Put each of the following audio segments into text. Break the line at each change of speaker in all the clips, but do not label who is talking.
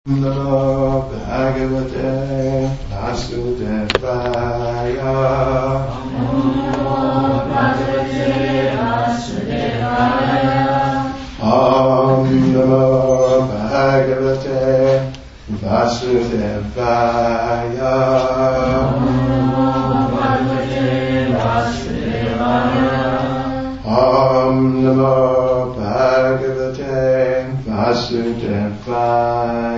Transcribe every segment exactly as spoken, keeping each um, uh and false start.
Namo Bhagavate Vasudevaya.
Namo Bhagavate Vasudevaya.
Om Namo Bhagavate Vasudevaya.
Namo Bhagavate Vasudevaya.
Om Namo Bhagavate Vasudevaya.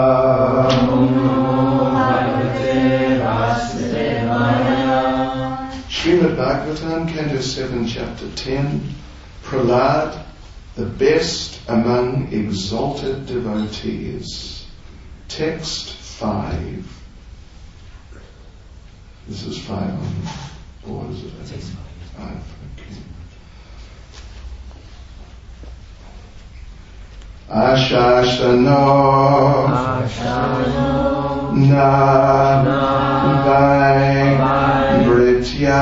Srimad Bhagavatam, Canto seven, Chapter ten, Prahlad, the best among exalted devotees. Text five. This is five on the board, is it?
Text
five. Okay. Ashashano
Ashano
na
na
vai britya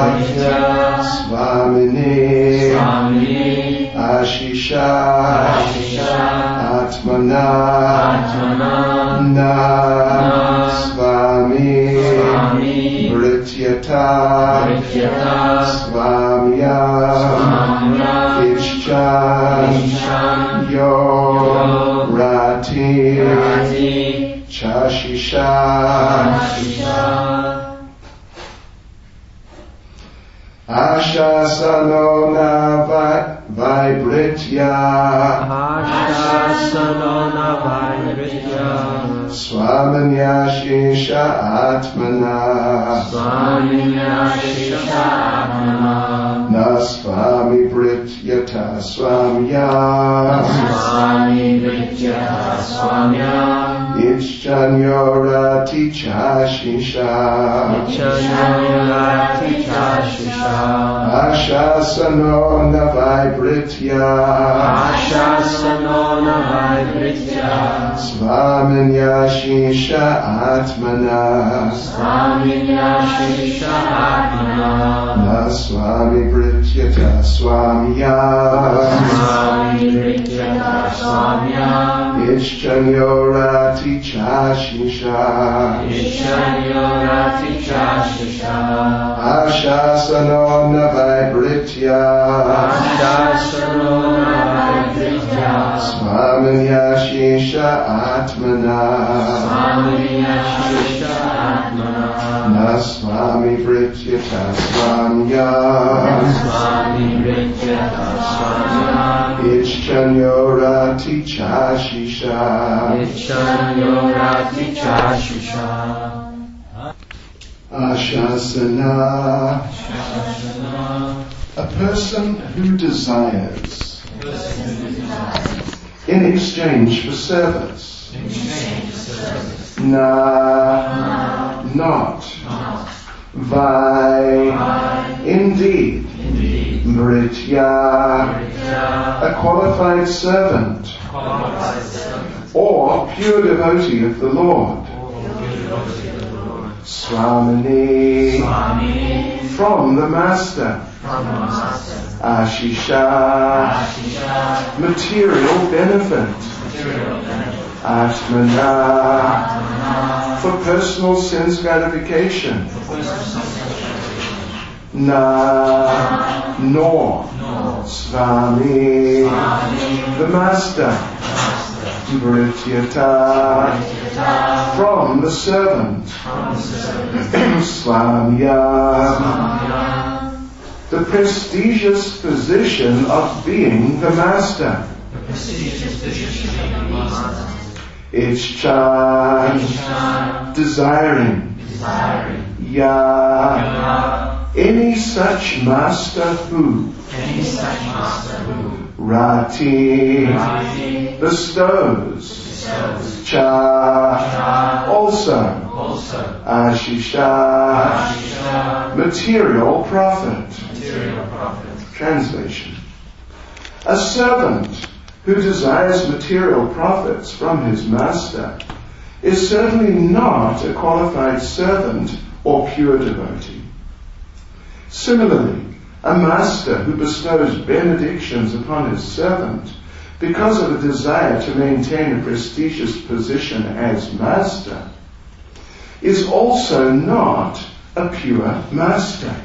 svamini
Swamini
ashisha
Ashisha
atmana
Atmana
na
na
svami
Swami
brityata
Brityata
svamya
Swamya
ischan
Ischan
yo rati
Rati
chashisha
Ashisha
ashasano na vibritya
Ashasanona Vaibritya
swamanyashisha atmana
Swaminyashisha Atmana
na swami brityata swamya
Swami Brityata Swamya
ichjanyorati chashisha
Ichanyurati Chashisha
ashasano na vibritya
Ashasanona Vaibritya
swamanyashisha atmana
Swaminyashisha Atmana
na swami brityata swamya
Swami Brityata Swamya
ichjanyorati chashisha
Ichanyurati Chashisha
ashasano na vibritya
Ashasanona Vaibritya
swamanyashisha atmana
Swaminyashisha Atmana
na swami brityata swamya
Swami Brityata Swamya
ichjanyorati chashisha
Ichanyurati Chashisha
ashasana. A person who desires in exchange for service. Na, not. Vai, indeed. Mritya, a qualified servant. Or pure devotee of the Lord. Swamini, from the Master. Ashisha, material benefit. Atmana, for personal sense gratification. Na, nor. Swami, the Master. Brityata, from the servant. Swamya, the prestigious position of being the Master. Ichcha, desiring. Ya, any such Master who. Rati, bestows. Cha, also. Ashisha, material profit. Translation. A servant who desires material profits from his master is certainly not a qualified servant or pure devotee. Similarly, a master who bestows benedictions upon his servant because of a desire to maintain a prestigious position as master, is also not a pure master.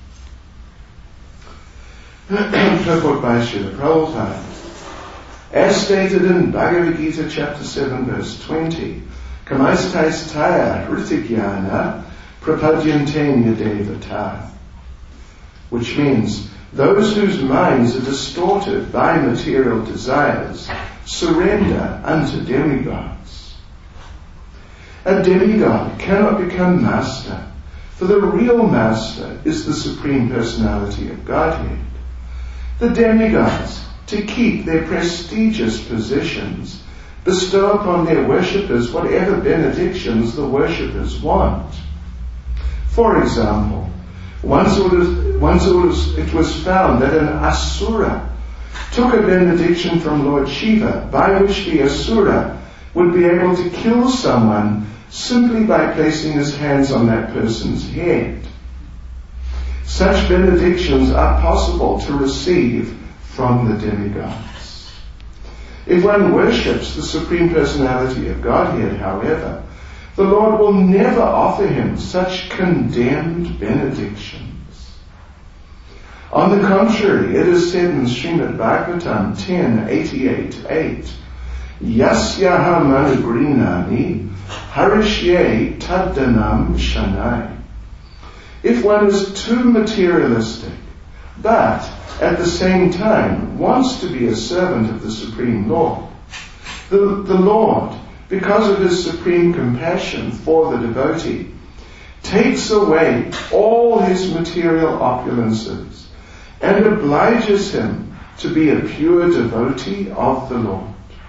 Purport by Srila Prabhupada. As stated in Bhagavad Gita chapter seven verse twenty, Kamaistais taya hritigyana prapadyantenya devata, which means those whose minds are distorted by material desires surrender unto demigods. A demigod cannot become master, for the real master is the Supreme Personality of Godhead. The demigods, to keep their prestigious positions, bestow upon their worshippers whatever benedictions the worshippers want. For example, once it was, once it was, it was found that an Asura took a benediction from Lord Shiva, by which the Asura would be able to kill someone simply by placing his hands on that person's head. Such benedictions are possible to receive from the demigods. If one worships the Supreme Personality of Godhead, however, the Lord will never offer him such condemned benedictions. On the contrary, it is said in Srimad Bhagavatam ten eighty-eight eight, Yasyaha manugrinani harishye taddanam shanai. If one is too materialistic, but at the same time wants to be a servant of the Supreme Lord, the, the Lord, because of his supreme compassion for the devotee, takes away all his material opulences and obliges him to be a pure devotee of the Lord.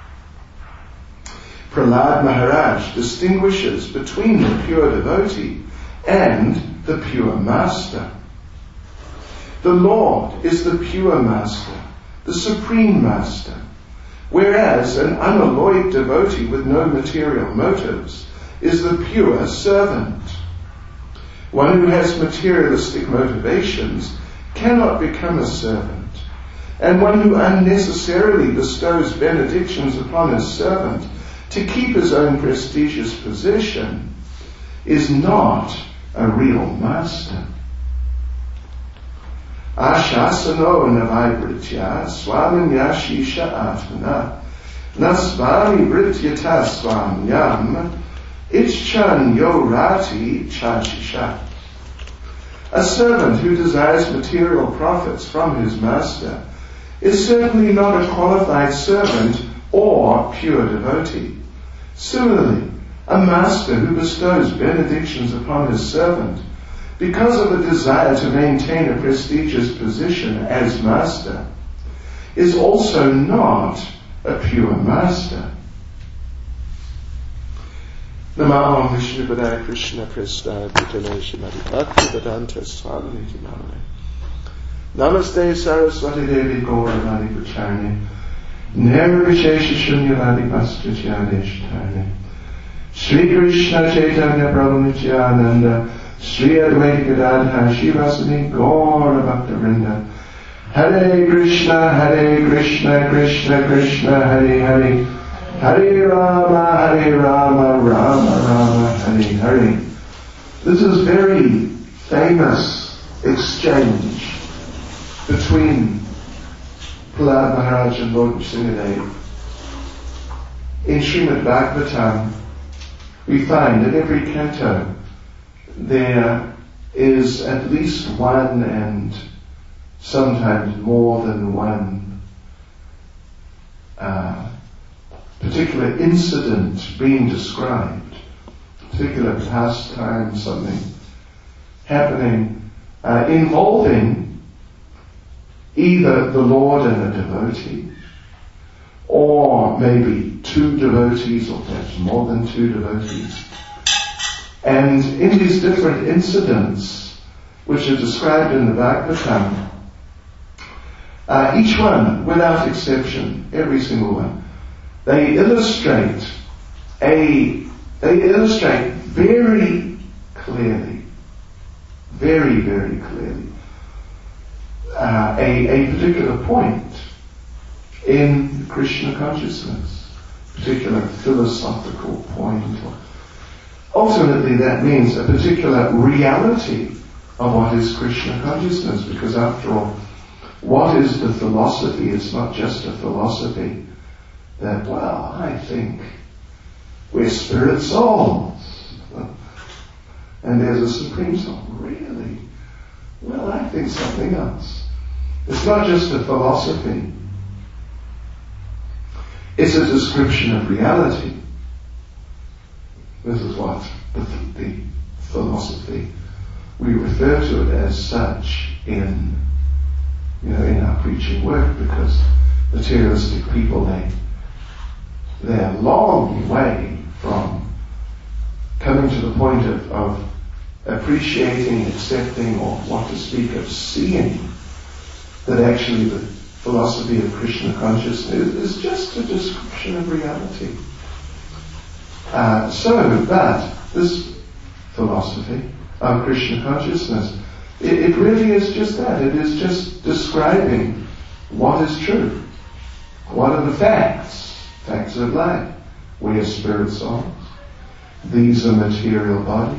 Prahlad Maharaj distinguishes between the pure devotee and the pure master. The Lord is the pure master, the supreme master, whereas an unalloyed devotee with no material motives is the pure servant. One who has materialistic motivations cannot become a servant, and one who unnecessarily bestows benedictions upon his servant to keep his own prestigious position is not a real master. Ashasano navaibritya swamanya shisha atmana nasvami brityata swamyam ischan yorati chachisha. A servant who desires material profits from his master is certainly not a qualified servant or pure devotee. Similarly, a master who bestows benedictions upon his servant because of a desire to maintain a prestigious position as master is also not a pure master. Namo Vishnu Padaya Krishna Prestaya Bhutale Shrimati Bhakti Vedanta Swami Namane. Namaste Saraswati Devi Gauravani Pracharne Nirvishesha Shunyavadi Pastrachyadeshtarne Sri Krishna Chaitanya Prabhu Nityananda Sri Advaita Gadadhar Shivasani Gaura Bhakta Vrinda. Hare Krishna, Hare Krishna, Krishna Krishna, Hare Hare, Hare Rama, Hare Rama, Rama Rama, Hare Hare. This is very famous exchange between Prahlad Maharaj and Lord Nrsimhadev. In Srimad Bhagavatam, we find in every canto there is at least one and sometimes more than one uh, particular incident being described, particular pastime, something happening uh, involving either the Lord and a devotee, or maybe two devotees, or perhaps more than two devotees. And in these different incidents, which are described in the Bhagavatam, uh, each one, without exception, every single one, they illustrate a, they illustrate very clearly, very, very clearly, uh, a, a particular point in Krishna consciousness, particular philosophical point. Ultimately, that means a particular reality of what is Krishna consciousness, because after all, what is the philosophy? It's not just a philosophy that, well, I think we're spirit souls, and there's a supreme soul. Really? Well, I think something else. It's not just a philosophy. It's a description of reality. This is what the, the philosophy, we refer to it as such in, you know, in our preaching work, because materialistic people, they, they're a long way from coming to the point of, of appreciating, accepting, or what to speak of seeing, that actually the philosophy of Krishna consciousness is just a description of reality. Uh, so, but this philosophy of Krishna consciousness, it, it really is just that. It is just describing what is true. What are the facts? Facts of life. We are spirit souls. These are material bodies.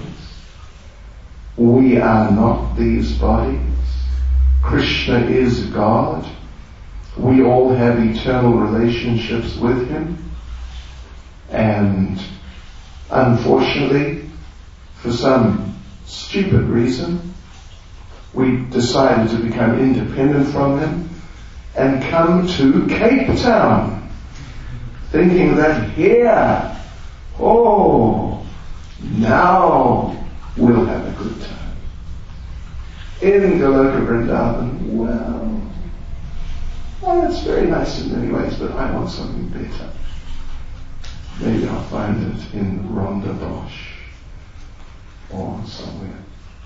We are not these bodies. Krishna is God. We all have eternal relationships with Him. And unfortunately, for some stupid reason, we decided to become independent from Him and come to Cape Town, thinking that here, oh, now we'll have a good time. In Goloka Vrindavan, well, well, it's very nice in many ways, but I want something better. Maybe I'll find it in Rhonda Bosch or somewhere.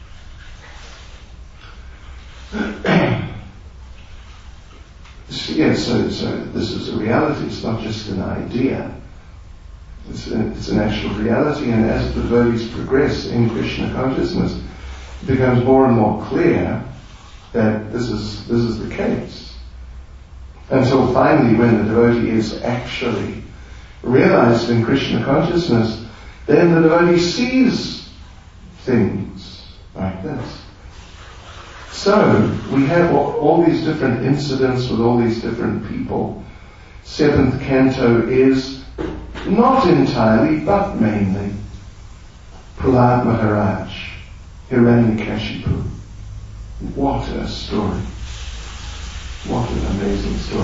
Yes, so, so this is a reality. It's not just an idea. It's, a, it's an actual reality, and as the devotees progress in Krishna consciousness, it becomes more and more clear that this is this is the case. Until finally, when the devotee is actually realized in Krishna consciousness, then the devotee sees things like this. So, we have all, all these different incidents with all these different people. Seventh canto is not entirely, but mainly, Prahlad Maharaj, Hiranyakashipu. What a story. What an amazing story.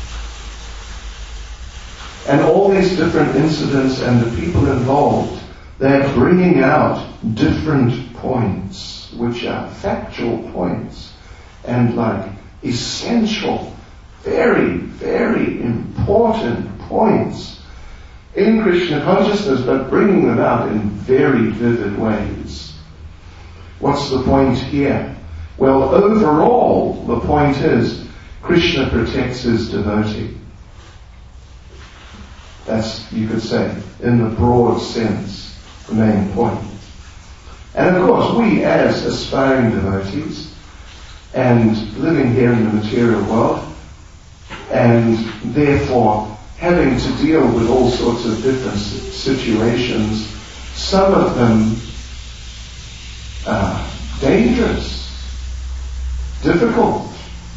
And all these different incidents and the people involved, they're bringing out different points, which are factual points, and like essential, very, very important points in Krishna consciousness, but bringing them out in very vivid ways. What's the point here? Well, overall, the point is Krishna protects his devotee. That's, you could say, in the broad sense, the main point. And of course, we as aspiring devotees, and living here in the material world, and therefore having to deal with all sorts of different situations, some of them are dangerous, difficult,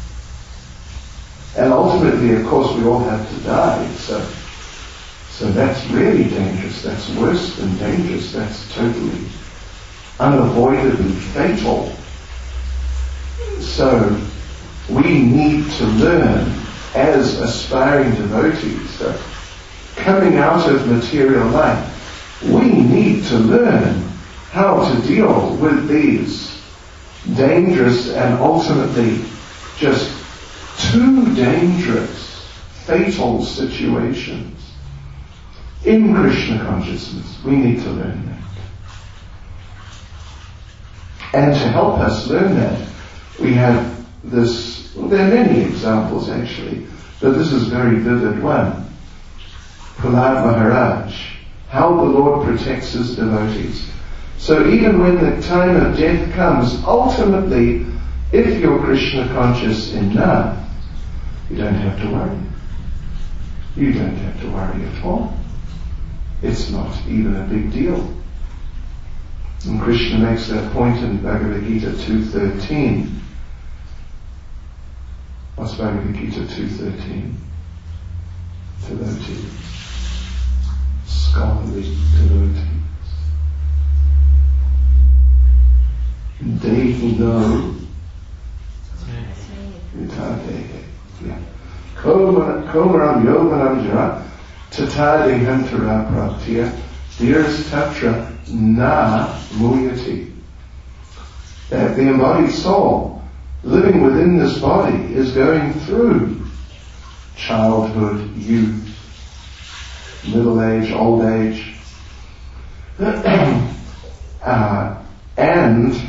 and ultimately, of course, we all have to die, so So that's really dangerous. That's worse than dangerous. That's totally, unavoidably fatal. So we need to learn as aspiring devotees that coming out of material life, we need to learn how to deal with these dangerous and ultimately just too dangerous, fatal situations. In Krishna consciousness, we need to learn that. And to help us learn that, we have this, well, there are many examples actually, but this is a very vivid one. Prahlad Maharaj, how the Lord protects his devotees. So even when the time of death comes, ultimately, if you're Krishna conscious enough, you don't have to worry. You don't have to worry at all. It's not even a big deal. And Krishna makes that point in Bhagavad Gita two thirteen. What's Bhagavad Gita two thirteen? Devotees. Scholarly devotees. They who know yeah. Komaram Yoganam Jara Tatadi Hantara Praptiya Diras Tatra Na Muyati. That the embodied soul living within this body is going through childhood, youth, middle age, old age, uh, and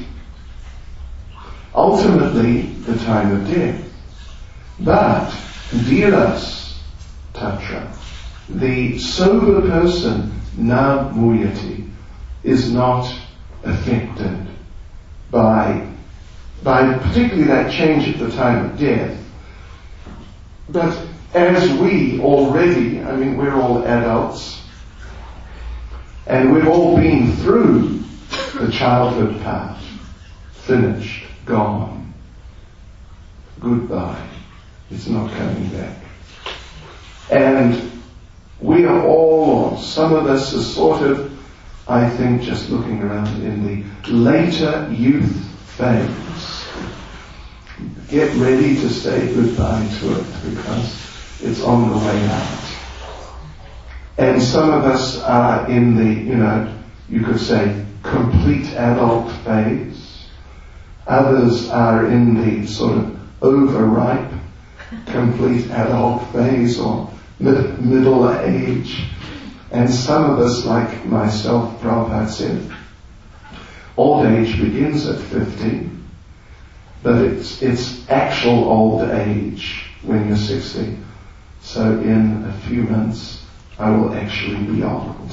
ultimately the time of death. But Dhiras Tatra, the sober person, na muyati, is not affected by, by particularly that change at the time of death. But as we already, I mean, we're all adults, and we've all been through the childhood part, finished, gone, goodbye, it's not coming back. And we are all, or some of us are sort of, I think, just looking around in the later youth phase. Get ready to say goodbye to it because it's on the way out. And some of us are in the, you know, you could say complete adult phase. Others are in the sort of overripe, complete adult phase or mid- middle age. And some of us, like myself, Prabhupada said, old age begins at fifty, but it's, it's actual old age when you're sixty. So in a few months, I will actually be old.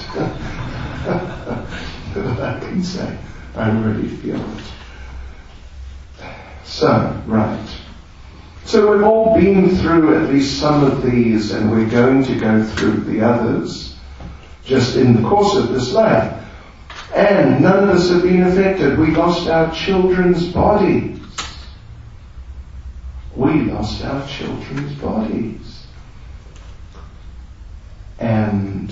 But I can say, I really feel it. So, right. So we've all been through at least some of these, and we're going to go through the others just in the course of this life. And none of us have been affected. We lost our children's bodies. We lost our children's bodies. And,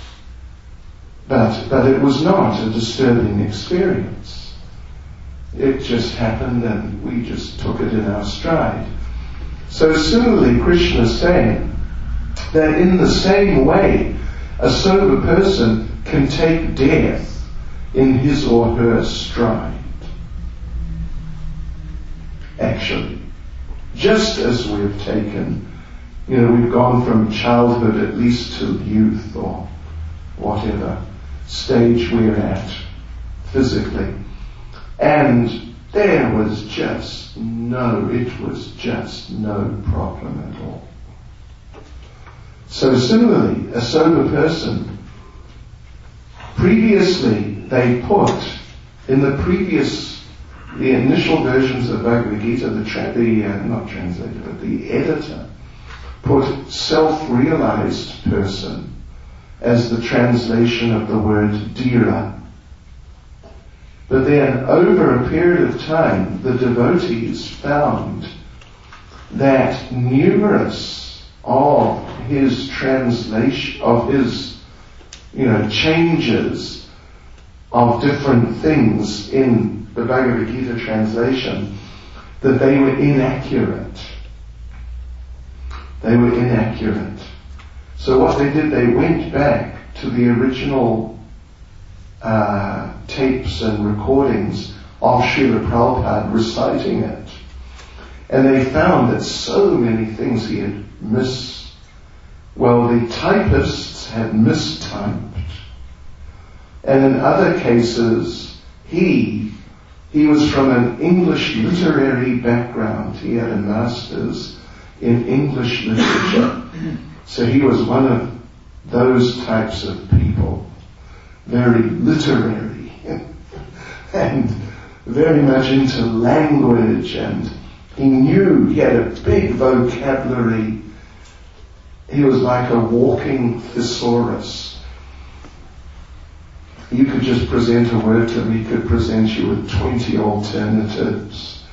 but, but it was not a disturbing experience. It just happened and we just took it in our stride. So similarly, Krishna is saying that in the same way, a sober person can take death in his or her stride. Actually, just as we've taken, you know, we've gone from childhood at least to youth or whatever stage we're at physically. And there was just no, it was just no problem at all. So similarly, a sober person, previously they put, in the previous, the initial versions of Bhagavad Gita, the, tra- the uh, not translator, but the editor, put self-realized person as the translation of the word dhira. But then, over a period of time, the devotees found that numerous of his translation, of his, you know, changes of different things in the Bhagavad Gita translation, that they were inaccurate. They were inaccurate. So what they did, they went back to the original uh, tapes and recordings of Srila Prabhupada reciting it. And they found that so many things he had missed. Well, the typists had mistyped. And in other cases, he, he was from an English literary background. He had a master's in English literature. So he was one of those types of people. Very literary and very much into language, and he knew, he had a big vocabulary. He was like a walking thesaurus. You could just present a word to him, he could present you with twenty alternatives.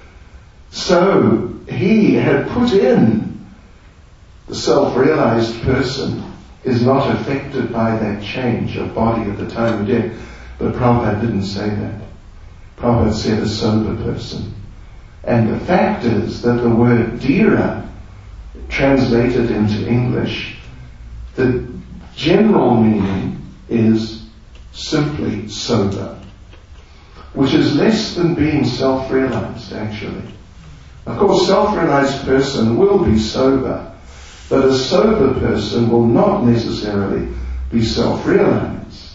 So he had put in the self-realized person is not affected by that change of body at the time of death. But Prabhupada didn't say that. Prabhupada said a sober person. And the fact is that the word dhira, translated into English, the general meaning is simply sober, which is less than being self-realized, actually. Of course, self-realized person will be sober, but a sober person will not necessarily be self-realized.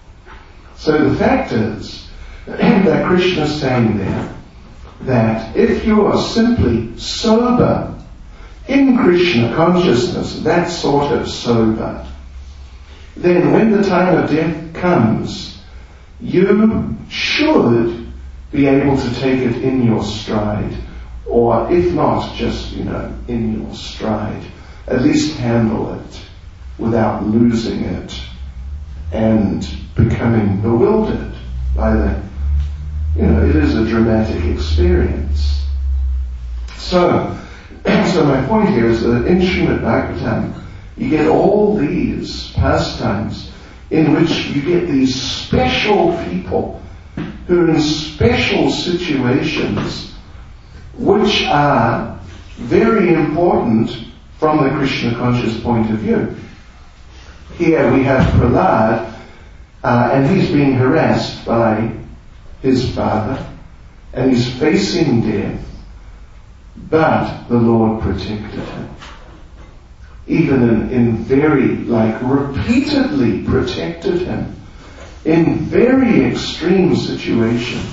So the fact is that Krishna is saying there that if you are simply sober in Krishna consciousness, that sort of sober, then when the time of death comes, you should be able to take it in your stride, or if not just, you know, in your stride, at least handle it without losing it and becoming bewildered by the, you know, it is a dramatic experience. So, so my point here is that in Srimad Bhagavatam, you get all these pastimes in which you get these special people who are in special situations which are very important from the Krishna conscious point of view. Here we have Prahlad, uh, and he's being harassed by his father, and he's facing death, but the Lord protected him. Even in, in very, like repeatedly protected him in very extreme situations.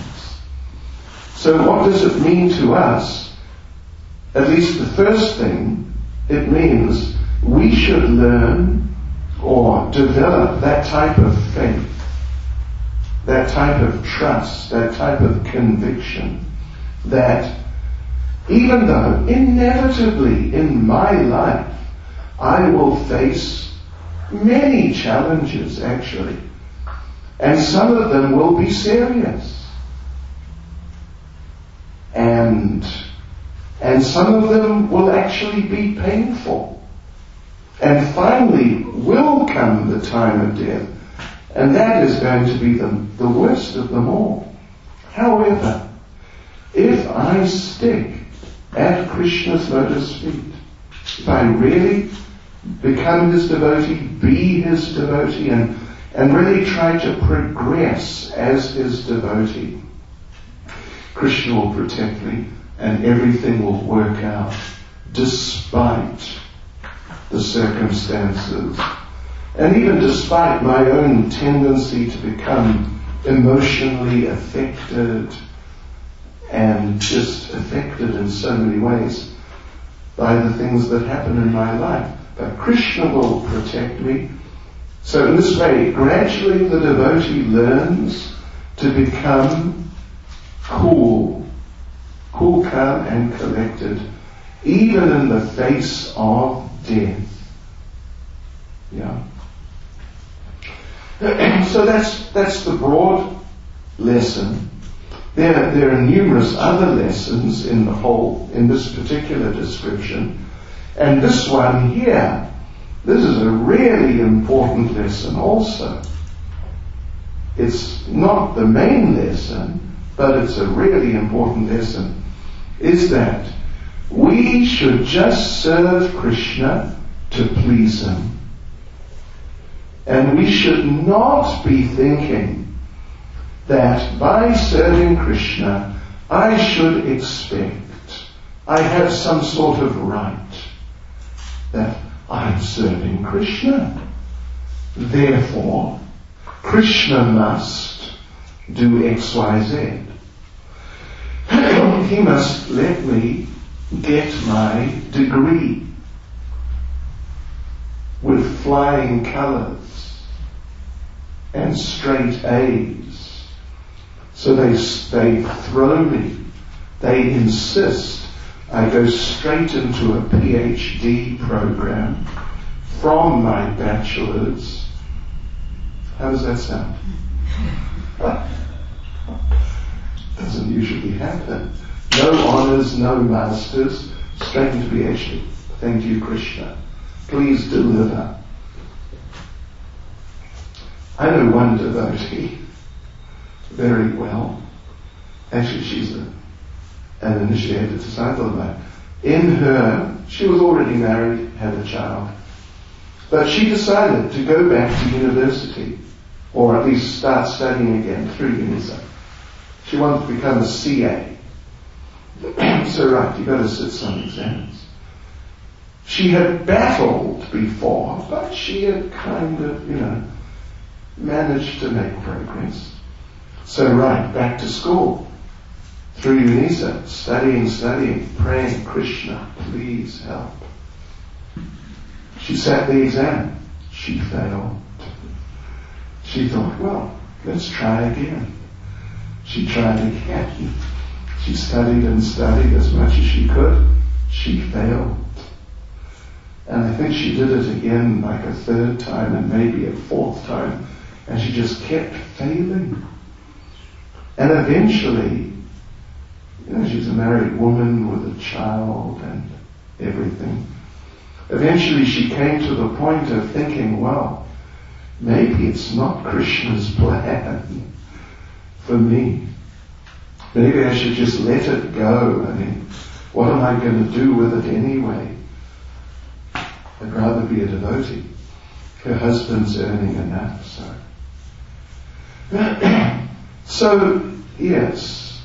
So what does it mean to us? At least the first thing, it means we should learn or develop that type of faith, that type of trust, that type of conviction that even though inevitably in my life I will face many challenges actually, and some of them will be serious. And and some of them will actually be painful. And finally will come the time of death. And that is going to be the, the worst of them all. However, if I stick at Krishna's lotus feet, if I really become his devotee, be his devotee, and, and really try to progress as his devotee, Krishna will protect me and everything will work out despite the circumstances. And even despite my own tendency to become emotionally affected and just affected in so many ways by the things that happen in my life. But Krishna will protect me. So in this way, gradually the devotee learns to become cool, cool, calm and collected, even in the face of death. Yeah. So that's that's the broad lesson. There there are numerous other lessons in the whole, in this particular description. And this one here, this is a really important lesson also. It's not the main lesson, but it's a really important lesson, is that we should just serve Krishna to please him. And we should not be thinking that by serving Krishna, I should expect, I have some sort of right that I'm serving Krishna. Therefore, Krishna must do X, Y, Z. He must let me get my degree with flying colours and straight A's. So they, they throw me, they insist I go straight into a PhD program from my bachelor's. How does that sound? Doesn't usually happen. No honors, no masters, straight into PhD. Thank you, Krishna. Please deliver. I know one devotee very well. Actually, she's a, an initiated disciple of mine. In her, she was already married, had a child, but she decided to go back to university, or at least start studying again through UNISA. She wanted to become a C A. So right, you got to sit some exams. She had battled before, but she had kind of, you know, managed to make progress. So right, back to school. Through UNISA, studying, studying, praying, Krishna, please help. She sat the exam. She failed. She thought, well, let's try again. She tried again. She studied and studied as much as she could. She failed. And I think she did it again like a third time and maybe a fourth time. And she just kept failing. And eventually, you know, she's a married woman with a child and everything. Eventually she came to the point of thinking, well, maybe it's not Krishna's plan for me. Maybe I should just let it go. I mean, what am I going to do with it anyway? I'd rather be a devotee. Her husband's earning enough, so. So, yes,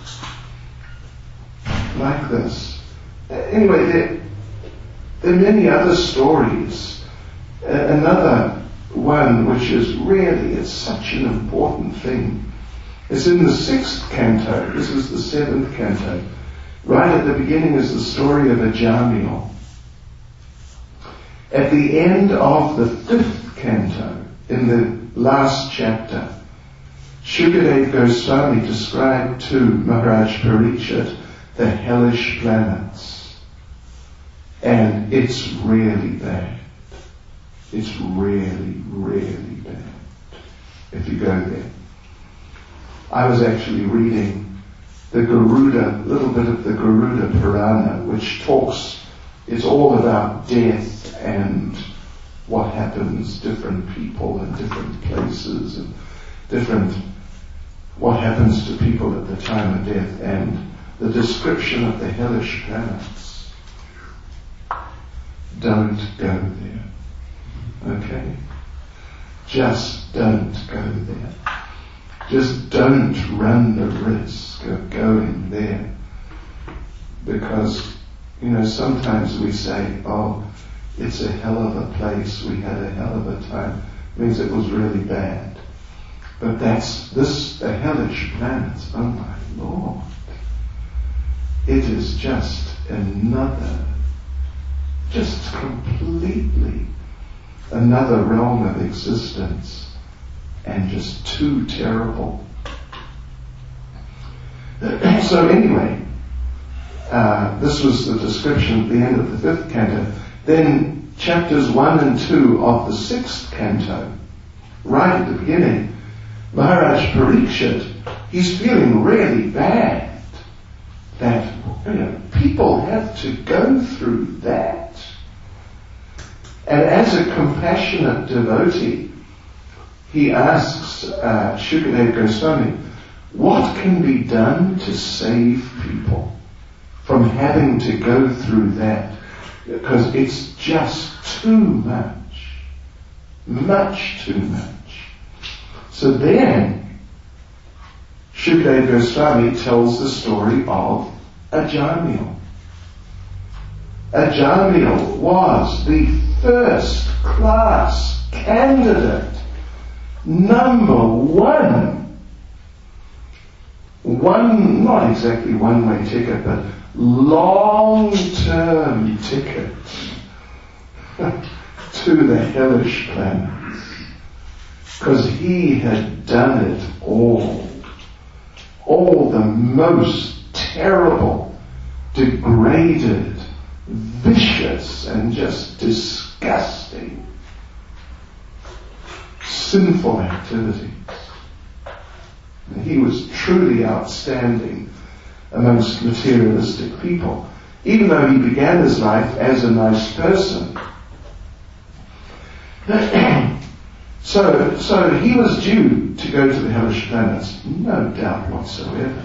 like this. Anyway, there, there are many other stories. Uh, another one which is really, it's such an important thing. It's in the sixth canto. This is the seventh canto. Right at the beginning is the story of Ajamil. At the end of the fifth canto, in the last chapter, Shukadeva Goswami described to Maharaj Parikshit the hellish planets. And it's really bad. It's really, really bad if you go there. I was actually reading the Garuda, a little bit of the Garuda Purana, which talks, it's all about death and what happens, different people in different places and different, what happens to people at the time of death and the description of the hellish planets. Don't go there. Okay? Just don't go there. Just don't run the risk of going there. Because, you know, sometimes we say, oh, it's a hell of a place, we had a hell of a time. It means it was really bad. But that's, this, the hellish planets, oh my Lord. It is just another, just completely another realm of existence. And just too terrible. So anyway, uh, this was the description at the end of the fifth canto. Then chapters one and two of the sixth canto, right at the beginning, Maharaj Parikshit, he's feeling really bad that, you know, people have to go through that. And as a compassionate devotee, he asks uh, Shukadeva Goswami, what can be done to save people from having to go through that? Because it's just too much. Much too much. So then, Shukadeva Goswami tells the story of Ajamil. Ajamil was the first class candidate. Number one, one, not exactly one-way ticket, but long-term ticket to the hellish planets. Because he had done it all. All the most terrible degraded, vicious, and just disgusting, sinful activities. And he was truly outstanding amongst materialistic people, even though he began his life as a nice person. so, so he was due to go to the hellish planets, no doubt whatsoever.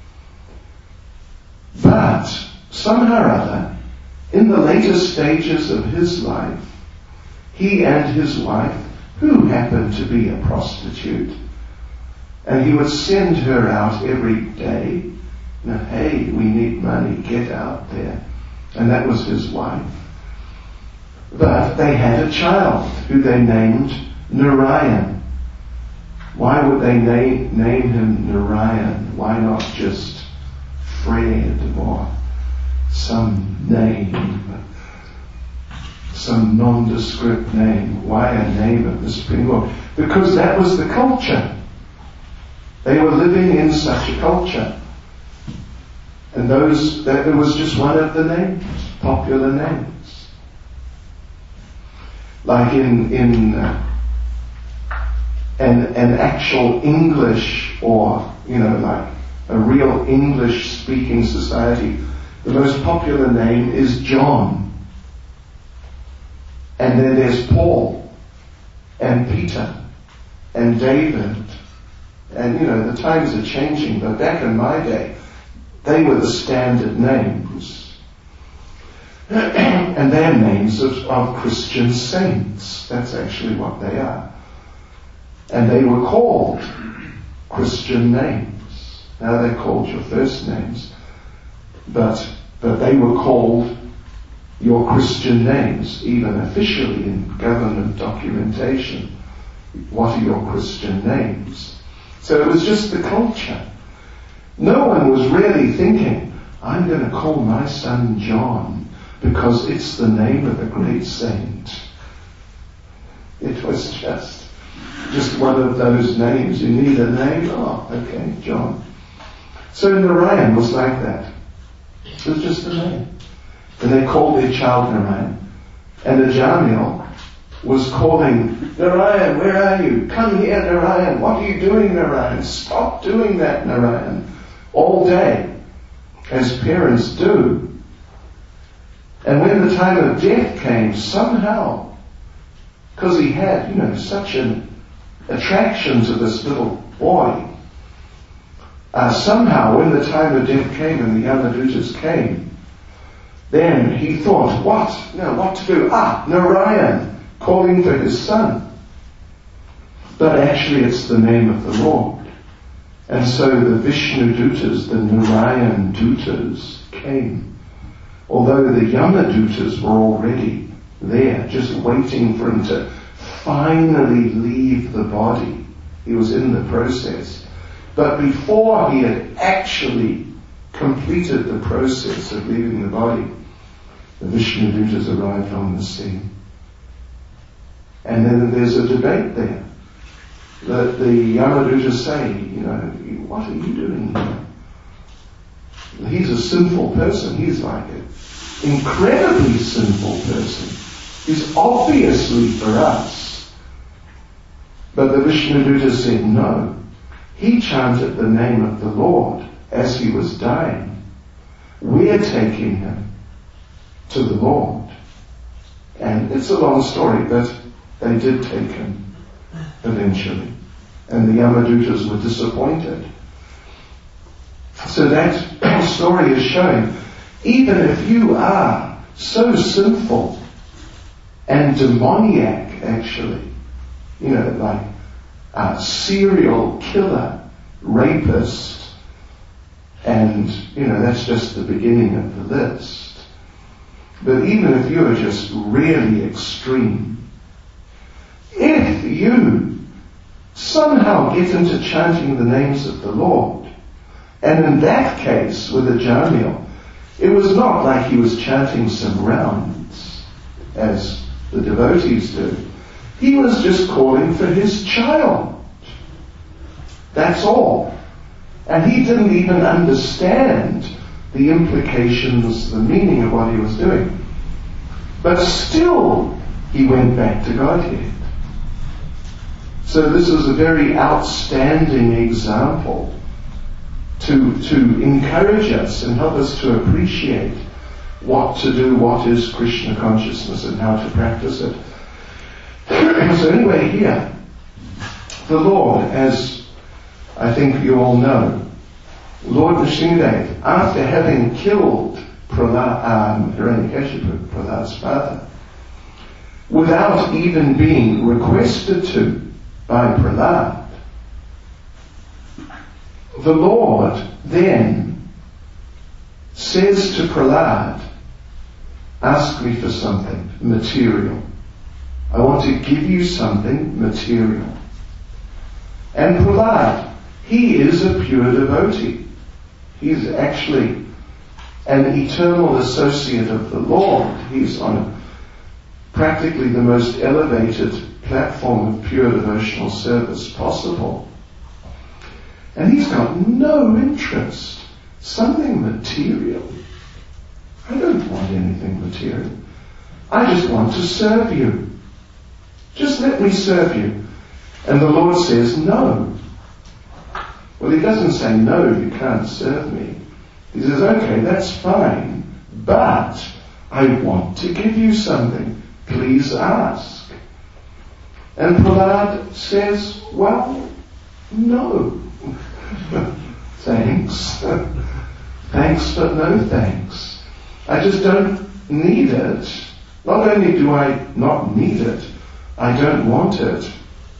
But somehow or other, in the later stages of his life, he and his wife, who happened to be a prostitute, and he would send her out every day. Now, hey, we need money, get out there. And that was his wife. But they had a child who they named Narayan. Why would they na- name him Narayan? Why not just Fred or some name, some nondescript name? Why a name of the Supreme Lord? Because that was the culture. They were living in such a culture. And those, that it was just one of the names, popular names. Like in, in uh, an, an actual English, or, you know, like a real English speaking society, the most popular name is John. And then there's Paul, and Peter, and David. And, you know, the times are changing, but back in my day, they were the standard names. And they're names of, of Christian saints. That's actually what they are. And they were called Christian names. Now they're called your first names. But, but they were called your Christian names, even officially in government documentation. What are your Christian names? So it was just the culture. No one was really thinking, I'm going to call my son John because it's the name of a great saint. It was just, just one of those names. You need a name? Oh, okay, John. So Narayan was like that. It was just a name. And they called their child Narayan. And Ajamil was calling, Narayan, where are you? Come here, Narayan. What are you doing, Narayan? Stop doing that, Narayan. All day, as parents do. And when the time of death came, somehow, because he had, you know, such an attraction to this little boy, uh, somehow when the time of death came and the Yamadutas came, then he thought, what? No, what to do? Ah, Narayan, calling for his son. But actually it's the name of the Lord. And so the Vishnu Dutas, the Narayan Dutas, came. Although the Yamadutas were already there, just waiting for him to finally leave the body. He was in the process. But before he had actually completed the process of leaving the body, the Vishnu Dutas arrived on the scene. And then there's a debate there. The, the Yamadutas say, you know, what are you doing here? He's a sinful person. He's like an incredibly sinful person. He's obviously for us. But the Vishnu Dutas said, no. He chanted the name of the Lord as he was dying. We're taking him to the Lord. And it's a long story, but they did take him eventually. And the Yamadutas were disappointed. So that story is showing, even if you are so sinful and demoniac, actually, you know, like a serial killer, rapist, and, you know, that's just the beginning of the list. But even if you're just really extreme, if you somehow get into chanting the names of the Lord, and in that case with Ajamil, it was not like he was chanting some rounds, as the devotees do. He was just calling for his child. That's all. And he didn't even understand the implications, the meaning of what he was doing. But still, he went back to Godhead. So this is a very outstanding example to, to encourage us and help us to appreciate what to do, what is Krishna consciousness, and how to practice it. So anyway, here, the Lord, as I think you all know, Lord Nrsimhadev, after having killed Prahlad, um, Hiranyakashipu, Prahlad's father, without even being requested to by Prahlad, the Lord then says to Prahlad, ask me for something material. I want to give you something material. And Prahlad, he is a pure devotee. He's actually an eternal associate of the Lord. He's on a, practically the most elevated platform of pure devotional service possible. And he's got no interest. Something material. I don't want anything material. I just want to serve you. Just let me serve you. And the Lord says, no. Well, he doesn't say, no, you can't serve me. He says, okay, that's fine, but I want to give you something. Please ask. And Prahlad says, well, no. Thanks. Thanks, but no thanks. I just don't need it. Not only do I not need it, I don't want it.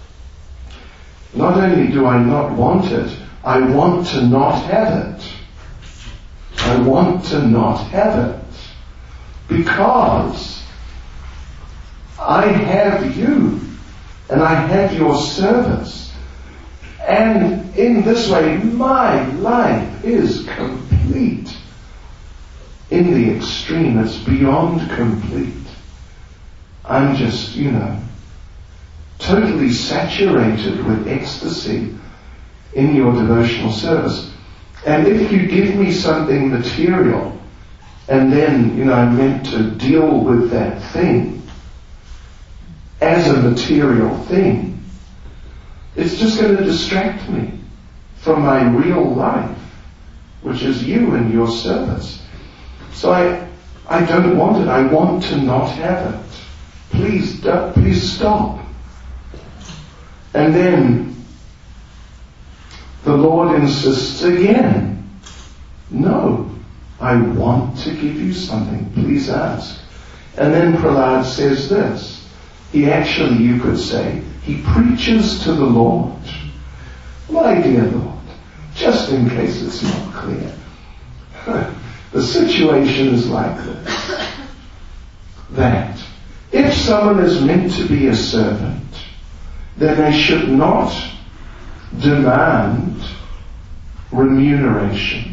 Not only do I not want it, I want to not have it. I want to not have it. Because I have you, and I have your service. And in this way, my life is complete. In the extreme, it's beyond complete. I'm just, you know, totally saturated with ecstasy in your devotional service. And if you give me something material, and then, you know, I'm meant to deal with that thing as a material thing, it's just going to distract me from my real life, which is you and your service. So I, I don't want it. I want to not have it. Please, don't, please stop. And then the Lord insists again. No, I want to give you something. Please ask. And then Prahlad says this. He actually, you could say, he preaches to the Lord. My dear Lord, just in case it's not clear, the situation is like this. That if someone is meant to be a servant, then they should not demand remuneration.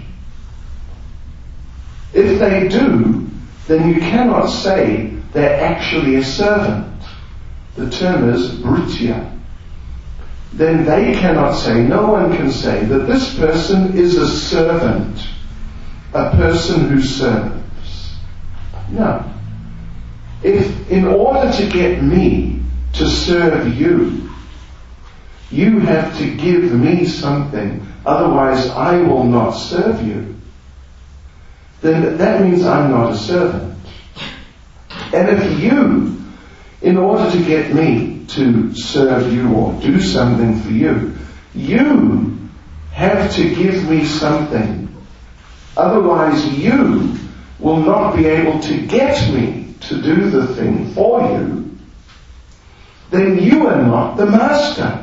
If they do, then you cannot say they're actually a servant. The term is bhritya. Then they cannot say, no one can say that this person is a servant, a person who serves. No. If in order to get me to serve you, you have to give me something, otherwise I will not serve you, then that means I'm not a servant. And if you, in order to get me to serve you or do something for you, you have to give me something, otherwise you will not be able to get me to do the thing for you, then you are not the master.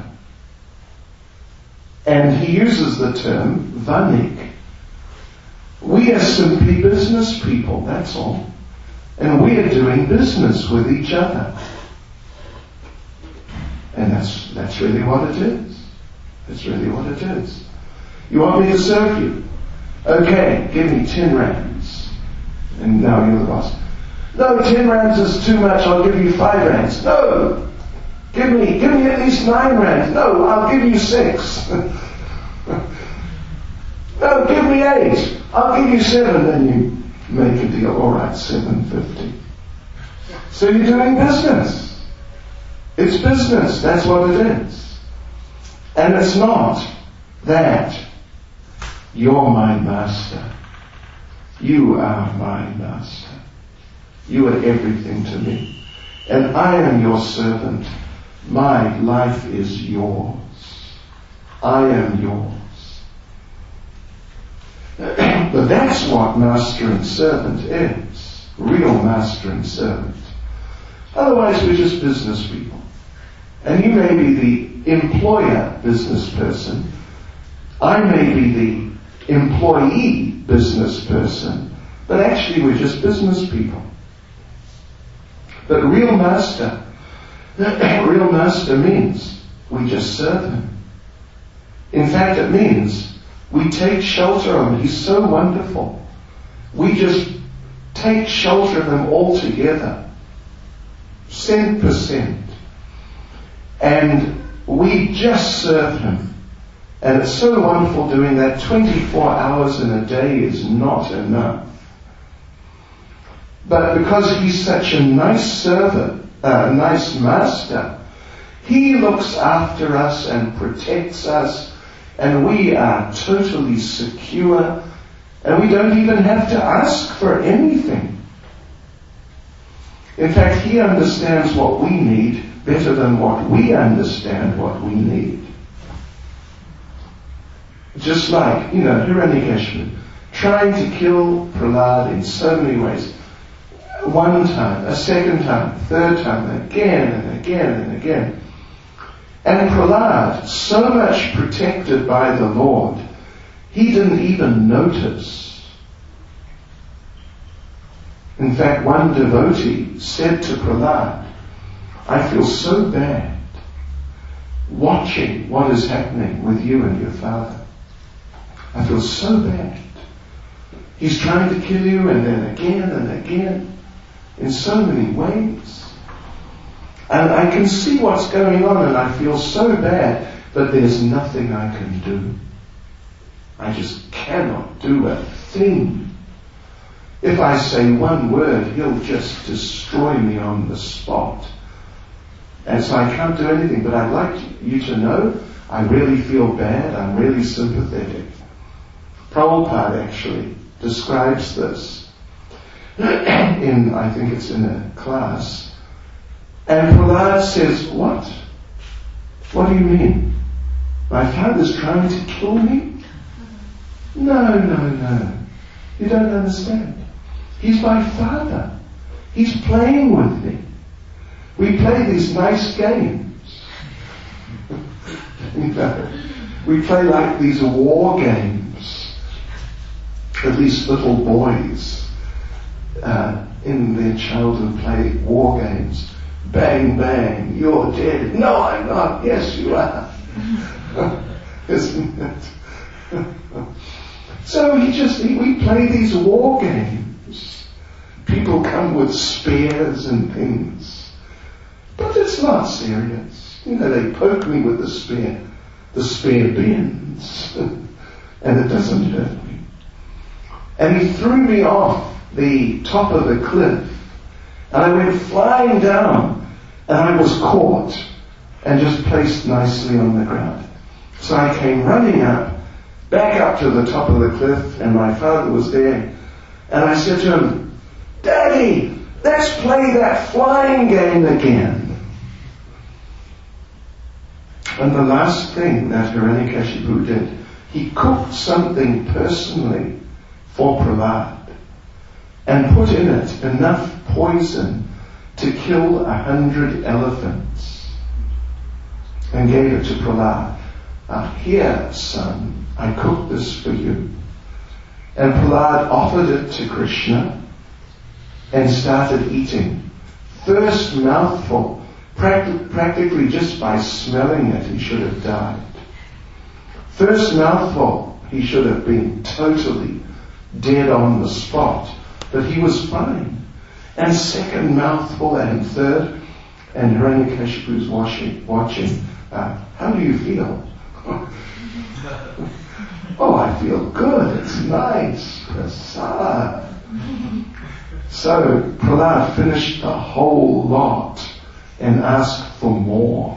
And he uses the term vanik. We are simply business people, that's all. And we are doing business with each other. And that's that's really what it is. That's really what it is. You want me to serve you? Okay, give me ten rands. And now you're the boss. No, ten rands is too much, I'll give you five rands. No! Give me, give me at least nine rands. No, I'll give you six. No, give me eight. I'll give you seven. Then you make a deal. All right, seven fifty. So you're doing business. It's business. That's what it is. And it's not that you're my master. You are my master. You are everything to me. And I am your servant. My life is yours. I am yours. But that's what master and servant is. Real master and servant. Otherwise we're just business people. And you may be the employer business person. I may be the employee business person. But actually we're just business people. But real master, real master means we just serve him. In fact, it means we take shelter of him. He's so wonderful. We just take shelter of him altogether. Cent percent. And we just serve him. And it's so wonderful doing that. twenty-four hours in a day is not enough. But because he's such a nice servant, a uh, nice master, he looks after us and protects us, and we are totally secure, and we don't even have to ask for anything. In fact, he understands what we need better than what we understand what we need. Just like, you know, Hiranyakashipu trying to kill Prahlad in so many ways. One time, a second time, third time, again and again and again. And Prahlad, so much protected by the Lord, he didn't even notice. In fact, one devotee said to Prahlad, I feel so bad watching what is happening with you and your father. I feel so bad. He's trying to kill you, and then again and again, in so many ways. And I can see what's going on, and I feel so bad, but there's nothing I can do. I just cannot do a thing. If I say one word, he'll just destroy me on the spot. And so I can't do anything, but I'd like you to know I really feel bad, I'm really sympathetic. Prabhupada actually describes this in, I think it's in a class. And Prahlad says, what? What do you mean? My father's trying to kill me? No, no, no. You don't understand. He's my father. He's playing with me. We play these nice games. You know, we play like these war games. At least little boys uh, in their childhood play war games. Bang, bang, you're dead. No, I'm not. Yes, you are. Isn't it? So he just, he, we play these war games. People come with spears and things. But it's not serious. You know, they poke me with the spear. The spear bends. And it doesn't hurt me. And he threw me off the top of the cliff. And I went flying down. And I was caught. And just placed nicely on the ground. So I came running up. Back up to the top of the cliff. And my father was there. And I said to him, Daddy, let's play that flying game again. And the last thing that Hiranyakashipu did, he cooked something personally for Prahlad and put in it enough poison to kill a hundred elephants and gave it to Prahlad. Uh, here, son, I cooked this for you. And Prahlad offered it to Krishna and started eating. First mouthful, practic- practically just by smelling it, he should have died. First mouthful, he should have been totally dead on the spot. But he was fine. And second mouthful and third, and Oh, I feel good. It's nice. Prasad. So Prahlad finished the whole lot and asked for more.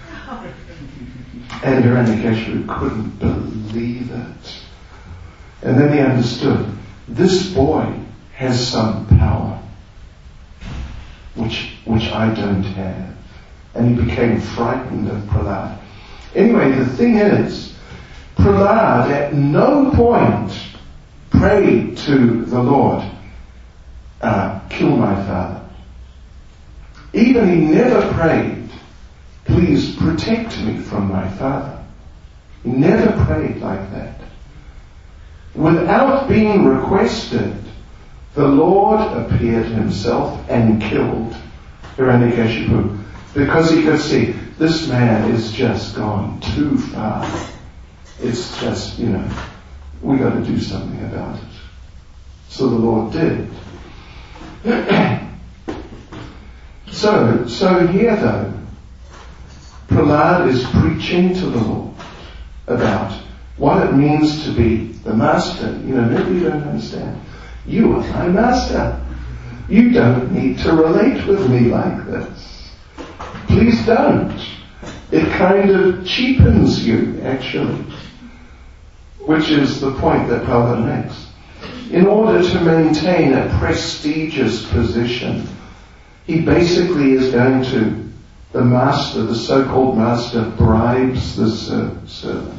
And Hiranyakashipu couldn't believe it. And then he understood, this boy has some power which which I don't have. And he became frightened of Prahlad. Anyway, the thing is, Prahlad at no point prayed to the Lord, uh, kill my father. Even he never prayed, please protect me from my father. He never prayed like that. Without being requested, the Lord appeared himself and killed Hiranyakashipu because he could see this man is just gone too far. It's just, you know, we got to do something about it. So the Lord did. so, so here though, Prahlad is preaching to the Lord about what it means to be the master. You know, maybe you don't understand. You are my master. You don't need to relate with me like this. Please don't. It kind of cheapens you, actually. Which is the point that Prahlad makes. In order to maintain a prestigious position, he basically is going to, the master, the so-called master, bribes the ser- servant.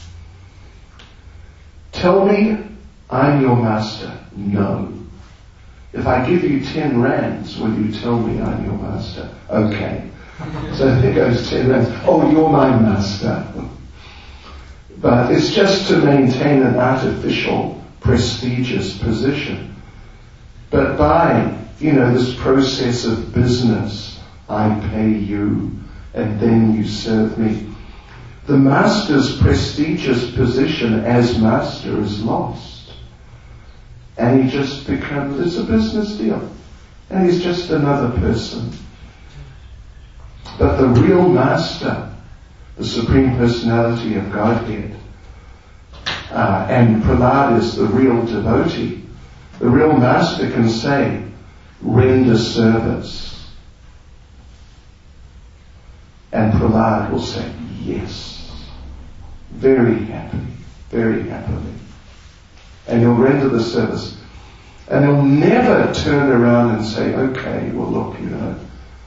Tell me I'm your master. No. If I give you ten rands, will you tell me I'm your master? Okay. So there goes ten rands. Oh, you're my master. But it's just to maintain an artificial, prestigious position. But by, you know, this process of business, I pay you and then you serve me, the master's prestigious position as master is lost. And he just becomes, it's a business deal. And he's just another person. But the real master, the Supreme Personality of Godhead, uh, and Prahlad is the real devotee, the real master can say, render service. And Prahlad will say, yes. Very happily, very happily. And he'll render the service. And he'll never turn around and say, okay, well look, you know,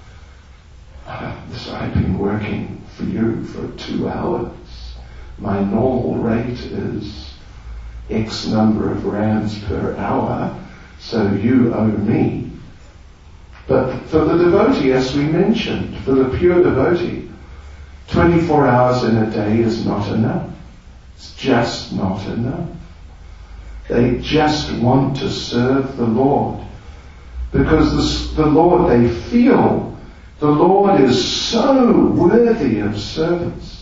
this, I've been working for you for two hours. My normal rate is X number of rands per hour, so you owe me. But for the devotee, as we mentioned, for the pure devotee, twenty-four hours in a day is not enough. It's just not enough. They just want to serve the Lord. Because the, the Lord, they feel the Lord is so worthy of service.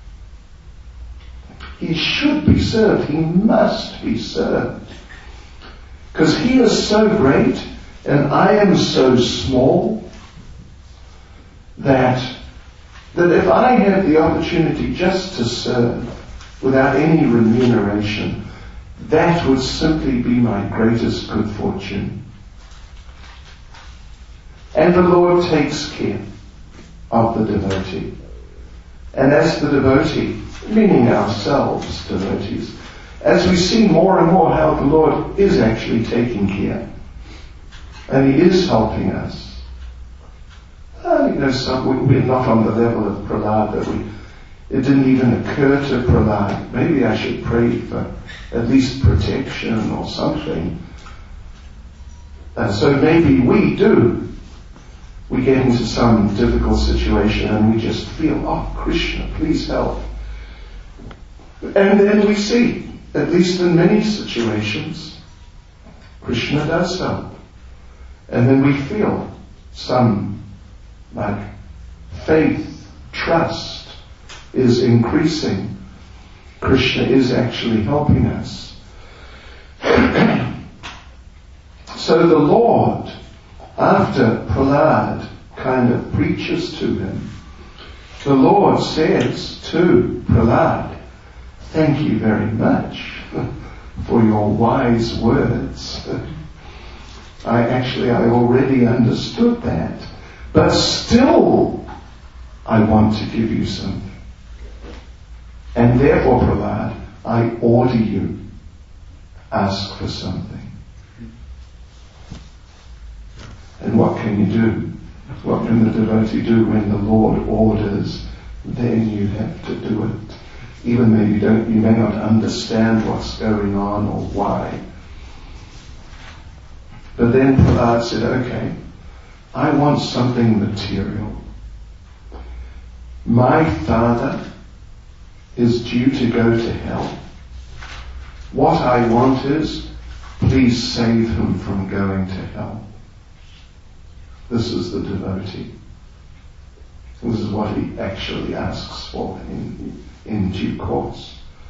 He should be served. He must be served. Because He is so great and I am so small that that if I had the opportunity just to serve without any remuneration, that would simply be my greatest good fortune. And the Lord takes care of the devotee. And as the devotee, meaning ourselves, devotees, as we see more and more how the Lord is actually taking care, and He is helping us, Uh, you know, some, we, we're not on the level of Prahlad, that we, it didn't even occur to Prahlad, maybe I should pray for at least protection or something. And so maybe we do. We get into some difficult situation and we just feel, oh, Krishna, please help. And then we see, at least in many situations, Krishna does help. And then we feel some like faith, trust is increasing. Krishna is actually helping us. So the Lord, after Prahlad kind of preaches to him, the Lord says to Prahlad, thank you very much for your wise words. I actually, I already understood that. But still, I want to give you something. And therefore, Prahlad, I order you, ask for something. And what can you do? What can the devotee do when the Lord orders? Then you have to do it. Even though you don't, you may not understand what's going on or why. But then Prahlad said, okay, I want something material. My father is due to go to hell. What I want is, please save him from going to hell. This is the devotee. This is what he actually asks for in, in due course.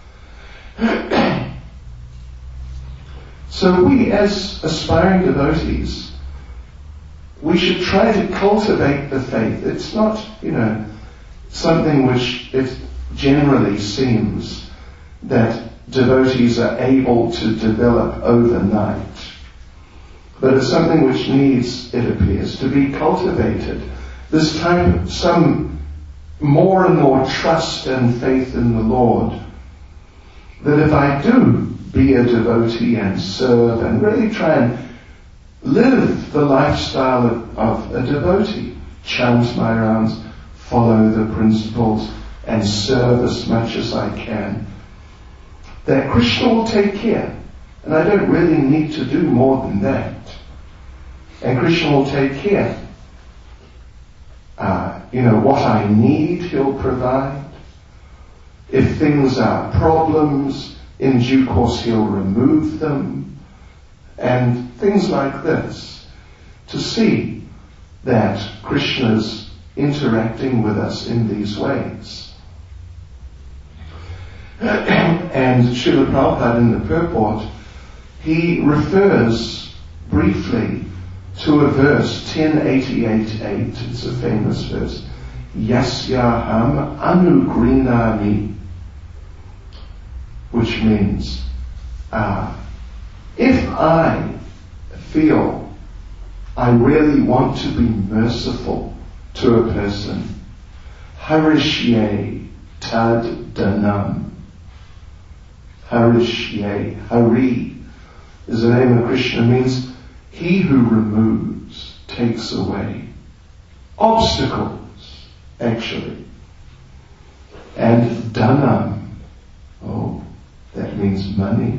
So we, as aspiring devotees, we should try to cultivate the faith. It's not, you know, something which it generally seems that devotees are able to develop overnight. But it's something which needs, it appears, to be cultivated. This type of some more and more trust and faith in the Lord. That if I do be a devotee and serve and really try and live the lifestyle of, of a devotee, chant my rounds, follow the principles, and serve as much as I can, that Krishna will take care. And I don't really need to do more than that. And Krishna will take care. Uh, you know, what I need, he'll provide. If things are problems, in due course he'll remove them. And things like this. To see that Krishna's interacting with us in these ways. And Srila Prabhupada in the purport, he refers briefly to a verse, ten eighty-eight eight. It's a famous verse. Yasyaham anugrinami, which means, uh, if I feel I really want to be merciful to a person, harishye tad danam. Harishye, Hari is the name of Krishna, means he who removes, takes away obstacles, actually. And dhanam, oh, that means money.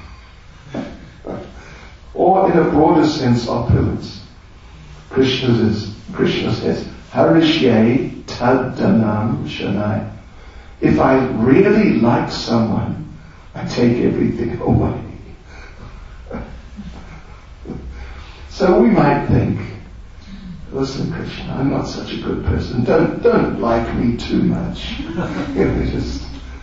Or in a broader sense, opulence. Krishna says, Krishna says, Harishye tad dhanam shanai. If I really like someone, I take everything away. So we might think, listen, Krishna, I'm not such a good person. Don't don't like me too much. You know, just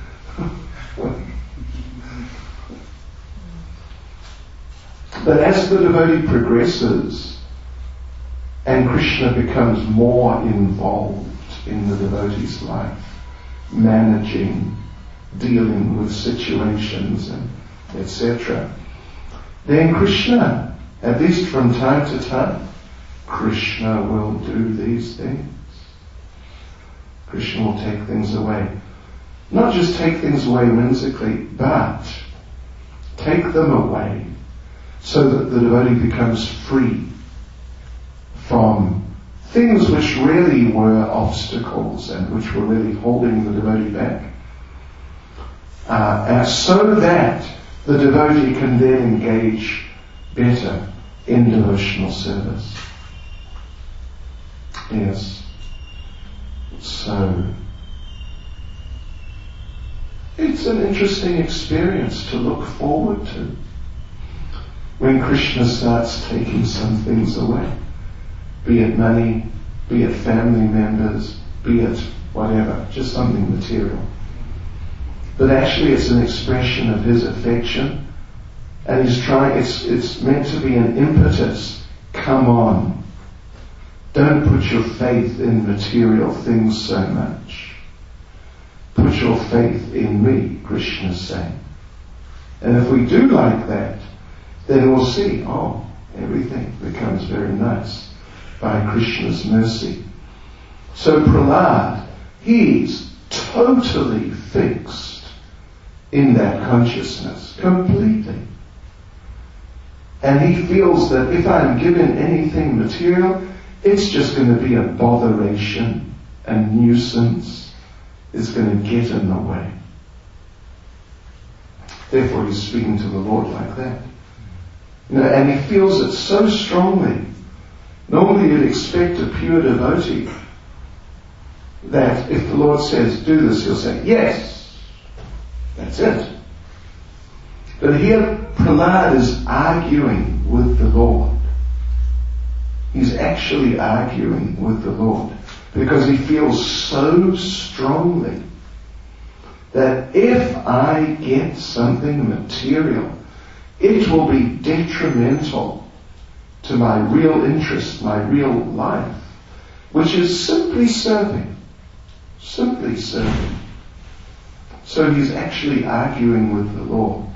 but as the devotee progresses and Krishna becomes more involved in the devotee's life, managing, dealing with situations and et cetera, then Krishna, at least from time to time, Krishna will do these things. Krishna will take things away. Not just take things away whimsically, but take them away so that the devotee becomes free from things which really were obstacles and which were really holding the devotee back. Uh, and so that the devotee can then engage better in devotional service. Yes. So, it's an interesting experience to look forward to when Krishna starts taking some things away. Be it money, be it family members, be it whatever, just something material. But actually it's an expression of his affection, and he's trying, it's, it's meant to be an impetus. Come on. Don't put your faith in material things so much. Put your faith in me, Krishna's saying. And if we do like that, then we'll see, oh, everything becomes very nice by Krishna's mercy. So Prahlad, he's totally fixed in that consciousness, completely. And he feels that if I'm given anything material, it's just going to be a botheration, a nuisance. It's going to get in the way. Therefore, he's speaking to the Lord like that. You know, and he feels it so strongly. Normally, you'd expect a pure devotee that if the Lord says, do this, he'll say, yes. That's it. But here, Prahlad is arguing with the Lord. He's actually arguing with the Lord because he feels so strongly that if I get something material, it will be detrimental to my real interest, my real life, which is simply serving. Simply serving. So he's actually arguing with the Lord.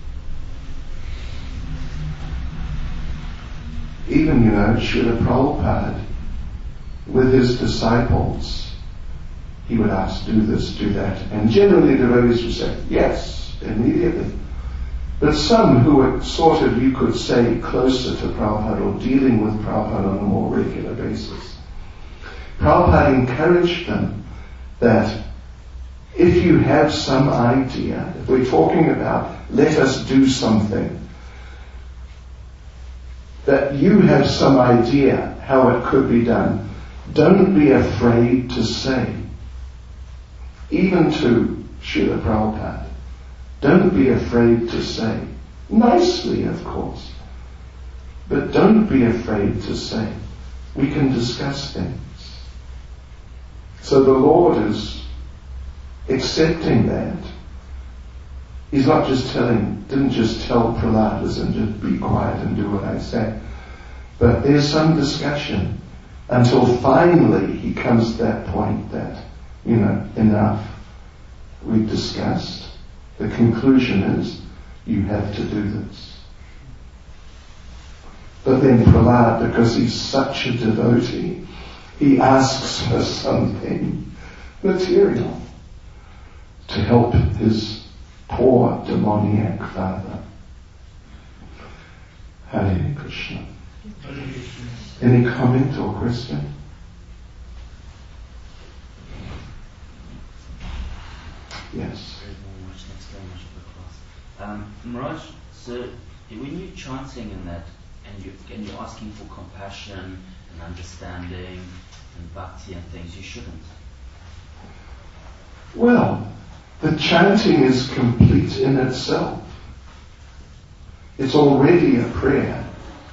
Even, you know, Srila Prabhupada, with his disciples, he would ask, do this, do that. And generally the devotees would say, yes, immediately. But some who were sort of, you could say, closer to Prabhupada or dealing with Prabhupada on a more regular basis, Prabhupada encouraged them that if you have some idea, if we're talking about let us do something, that you have some idea how it could be done, don't be afraid to say, even to Srila Prabhupada, don't be afraid to say, nicely of course, but don't be afraid to say, we can discuss things. So the Lord is accepting that. He's not just telling, didn't just tell Prahlad, listen, just be quiet and do what I say. But there's some discussion until finally he comes to that point that, you know, enough. We've discussed. The conclusion is, you have to do this. But then Prahlad, because he's such a devotee, he asks for something material to help his poor demoniac father. Hare Krishna. Any comment or question? Yes.
Thanks very much for the class. Um, Maharaj, so when you're chanting in that, and, you, and you're asking for compassion and understanding and bhakti and things, you shouldn't.
Well, the chanting is complete in itself. It's already a prayer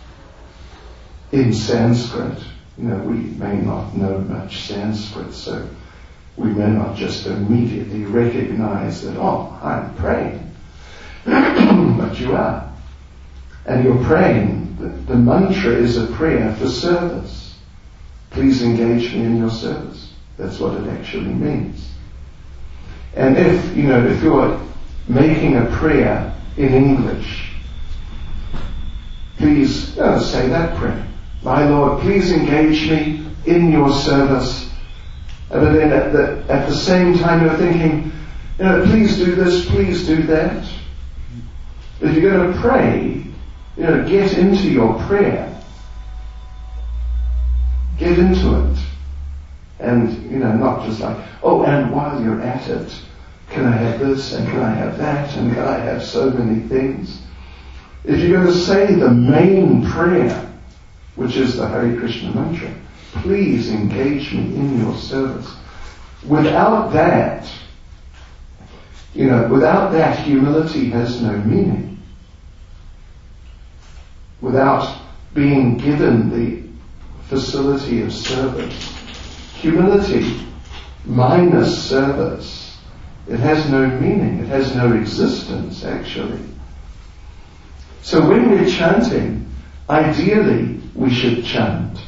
in Sanskrit. You know, we may not know much Sanskrit, so we may not just immediately recognize that, oh, I'm praying. But you are. And you're praying. The, the mantra is a prayer for service. Please engage me in your service. That's what it actually means. And if, you know, if you're making a prayer in English, please uh, say that prayer. My Lord, please engage me in your service. But then at the, at the same time you're thinking, you know, please do this, please do that. If you're going to pray, you know, get into your prayer. Get into it. And, you know, not just like, oh, and while you're at it, can I have this, and can I have that, and can I have so many things? If you're going to say the main prayer, which is the Hare Krishna mantra, please engage me in your service. Without that, you know, without that, humility has no meaning. Without being given the facility of service, humility minus service, it has no meaning, it has no existence actually. So when we're chanting, ideally we should chant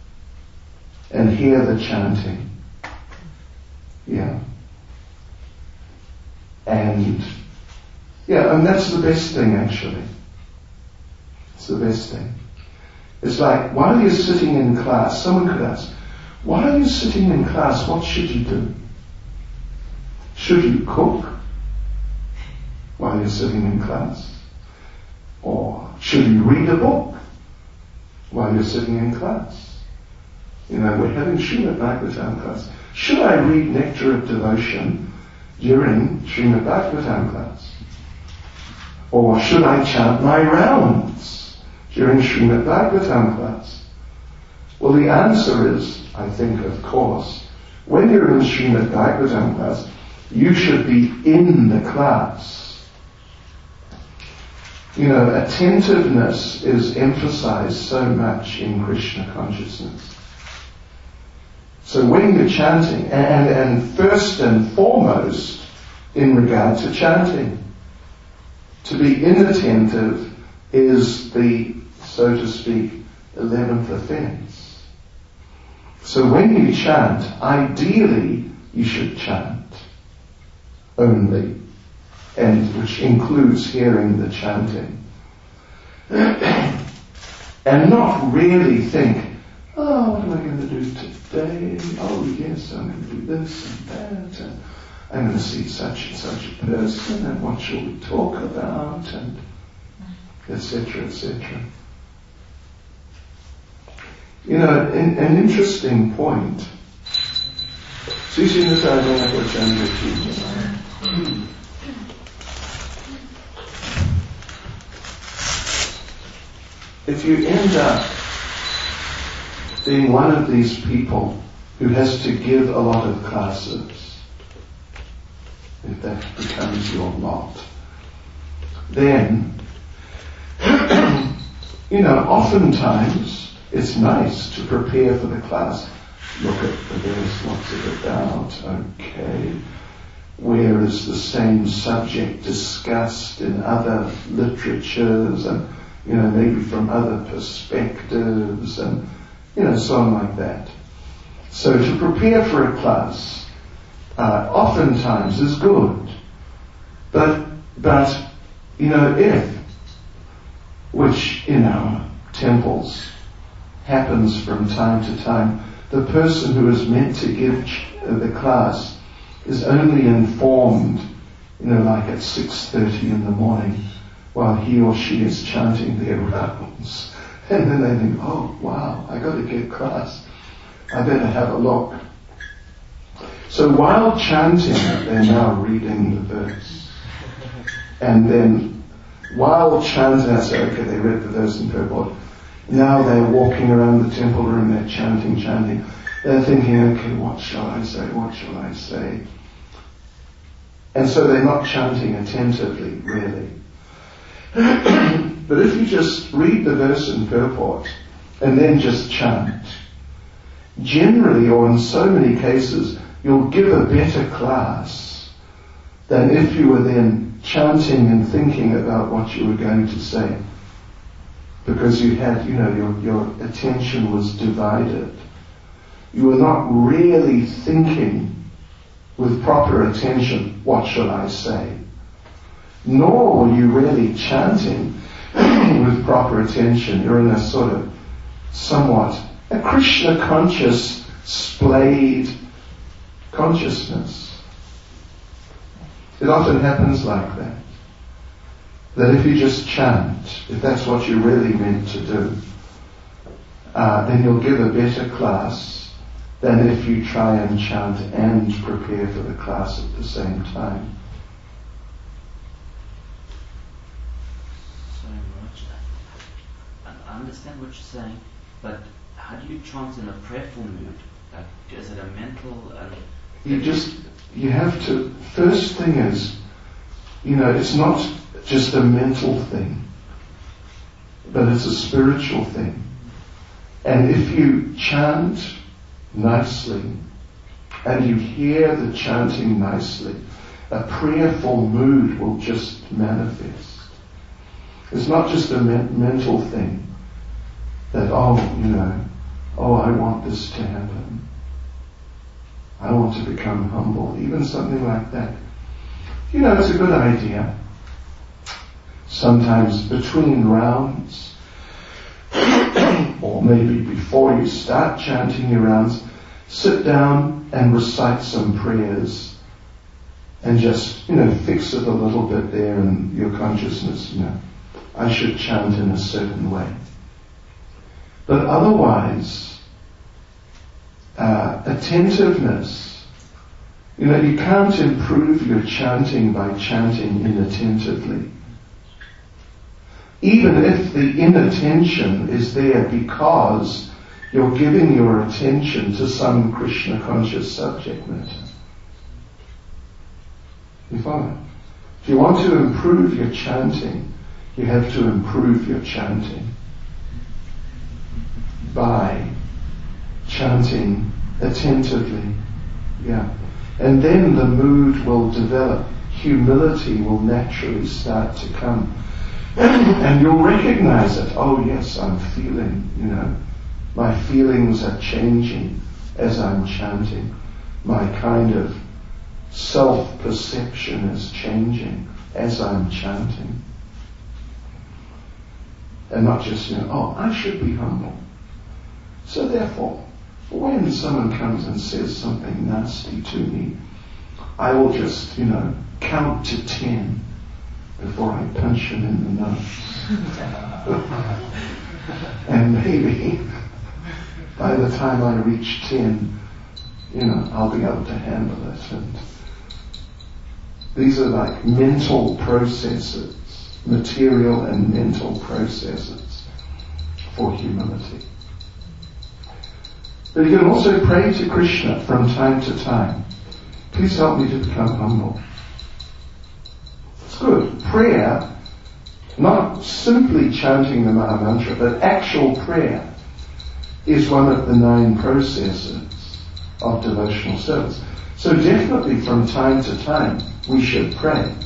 and hear the chanting. Yeah. And, yeah, and that's the best thing actually. It's the best thing. It's like, while you're sitting in class, someone could ask, while you're sitting in class, what should you do? Should you cook while you're sitting in class? Or should you read a book while you're sitting in class? You know, we're having Srimad Bhagavatam class. Should I read Nectar of Devotion during Srimad Bhagavatam class? Or should I chant my rounds during Srimad Bhagavatam class? Well, the answer is, I think, of course, when you're in Srimad Bhagavatam class, you should be in the class. You know, attentiveness is emphasized so much in Krishna consciousness. So when you're chanting, and, and first and foremost in regard to chanting, to be inattentive is the, so to speak, eleventh offense. So when you chant, ideally you should chant only, and which includes hearing the chanting. And not really think, oh, what am I going to do today? Oh yes, I'm going to do this and that, and I'm going to see such and such a person, and what shall we talk about, and et cetera, et cetera. You know, an, an interesting point. If you end up being one of these people who has to give a lot of classes, if that becomes your lot, then, you know, oftentimes it's nice to prepare for the class. Look at the verse, what's it about? Okay. Where is the same subject discussed in other literatures, and, you know, maybe from other perspectives, and, you know, so on like that. So to prepare for a class, uh, oftentimes is good. But, but, you know, if, which in our temples happens from time to time, the person who is meant to give the class is only informed, you know, like at six thirty in the morning, while he or she is chanting their rounds. And then they think, oh wow, I got to get class. I better have a look. So while chanting, they're now reading the verse. And then while chanting, I say, okay, they read the verse in purport. Now they're walking around the temple room, they're chanting, chanting. They're thinking, okay, what shall I say, what shall I say? And so they're not chanting attentively, really. But if you just read the verse in purport and then just chant, generally, or in so many cases, you'll give a better class than if you were then chanting and thinking about what you were going to say. Because you had, you know, your, your attention was divided. You were not really thinking with proper attention, what shall I say? Nor were you really chanting with proper attention. You're in a sort of somewhat a Krishna conscious, splayed consciousness. It often happens like that. That if you just chant, if that's what you're really meant to do, uh, then you'll give a better class than if you try and chant and prepare for the class at the same time.
Sorry, Roger. I understand what you're saying, but how do you chant in a prayerful mood? Like, is it a mental? Uh,
you just, you have to, first thing is, you know, it's not just a mental thing, but it's a spiritual thing. And if you chant nicely, and you hear the chanting nicely, a prayerful mood will just manifest. It's not just a me- mental thing that, oh, you know, oh, I want this to happen. I want to become humble. Even something like that. You know, it's a good idea. Sometimes between rounds, or maybe before you start chanting your rounds, sit down and recite some prayers and just, you know, fix it a little bit there in your consciousness, you know. I should chant in a certain way. But otherwise, uh, attentiveness, you know, you can't improve your chanting by chanting inattentively. Even if the inattention is there because you're giving your attention to some Krishna conscious subject matter. You follow? If you want to improve your chanting, you have to improve your chanting by chanting attentively. Yeah. And then the mood will develop. Humility will naturally start to come. And you'll recognize it. Oh yes, I'm feeling, you know, my feelings are changing as I'm chanting. My kind of self-perception is changing as I'm chanting. And not just, you know, oh, I should be humble. So therefore, when someone comes and says something nasty to me, I will just, you know, count to ten before I punch him in the nose. And maybe by the time I reach ten, you know, I'll be able to handle it. And these are like mental processes, material and mental processes for humility. But you can also pray to Krishna from time to time. Please help me to become humble. It's good. Prayer, not simply chanting the Maha Mantra, but actual prayer is one of the nine processes of devotional service. So definitely from time to time we should pray.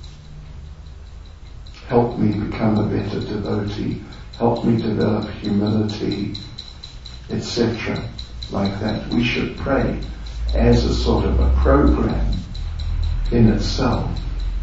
Help me become a better devotee. Help me develop humility, et cetera. Like that. We should pray as a sort of a program in itself.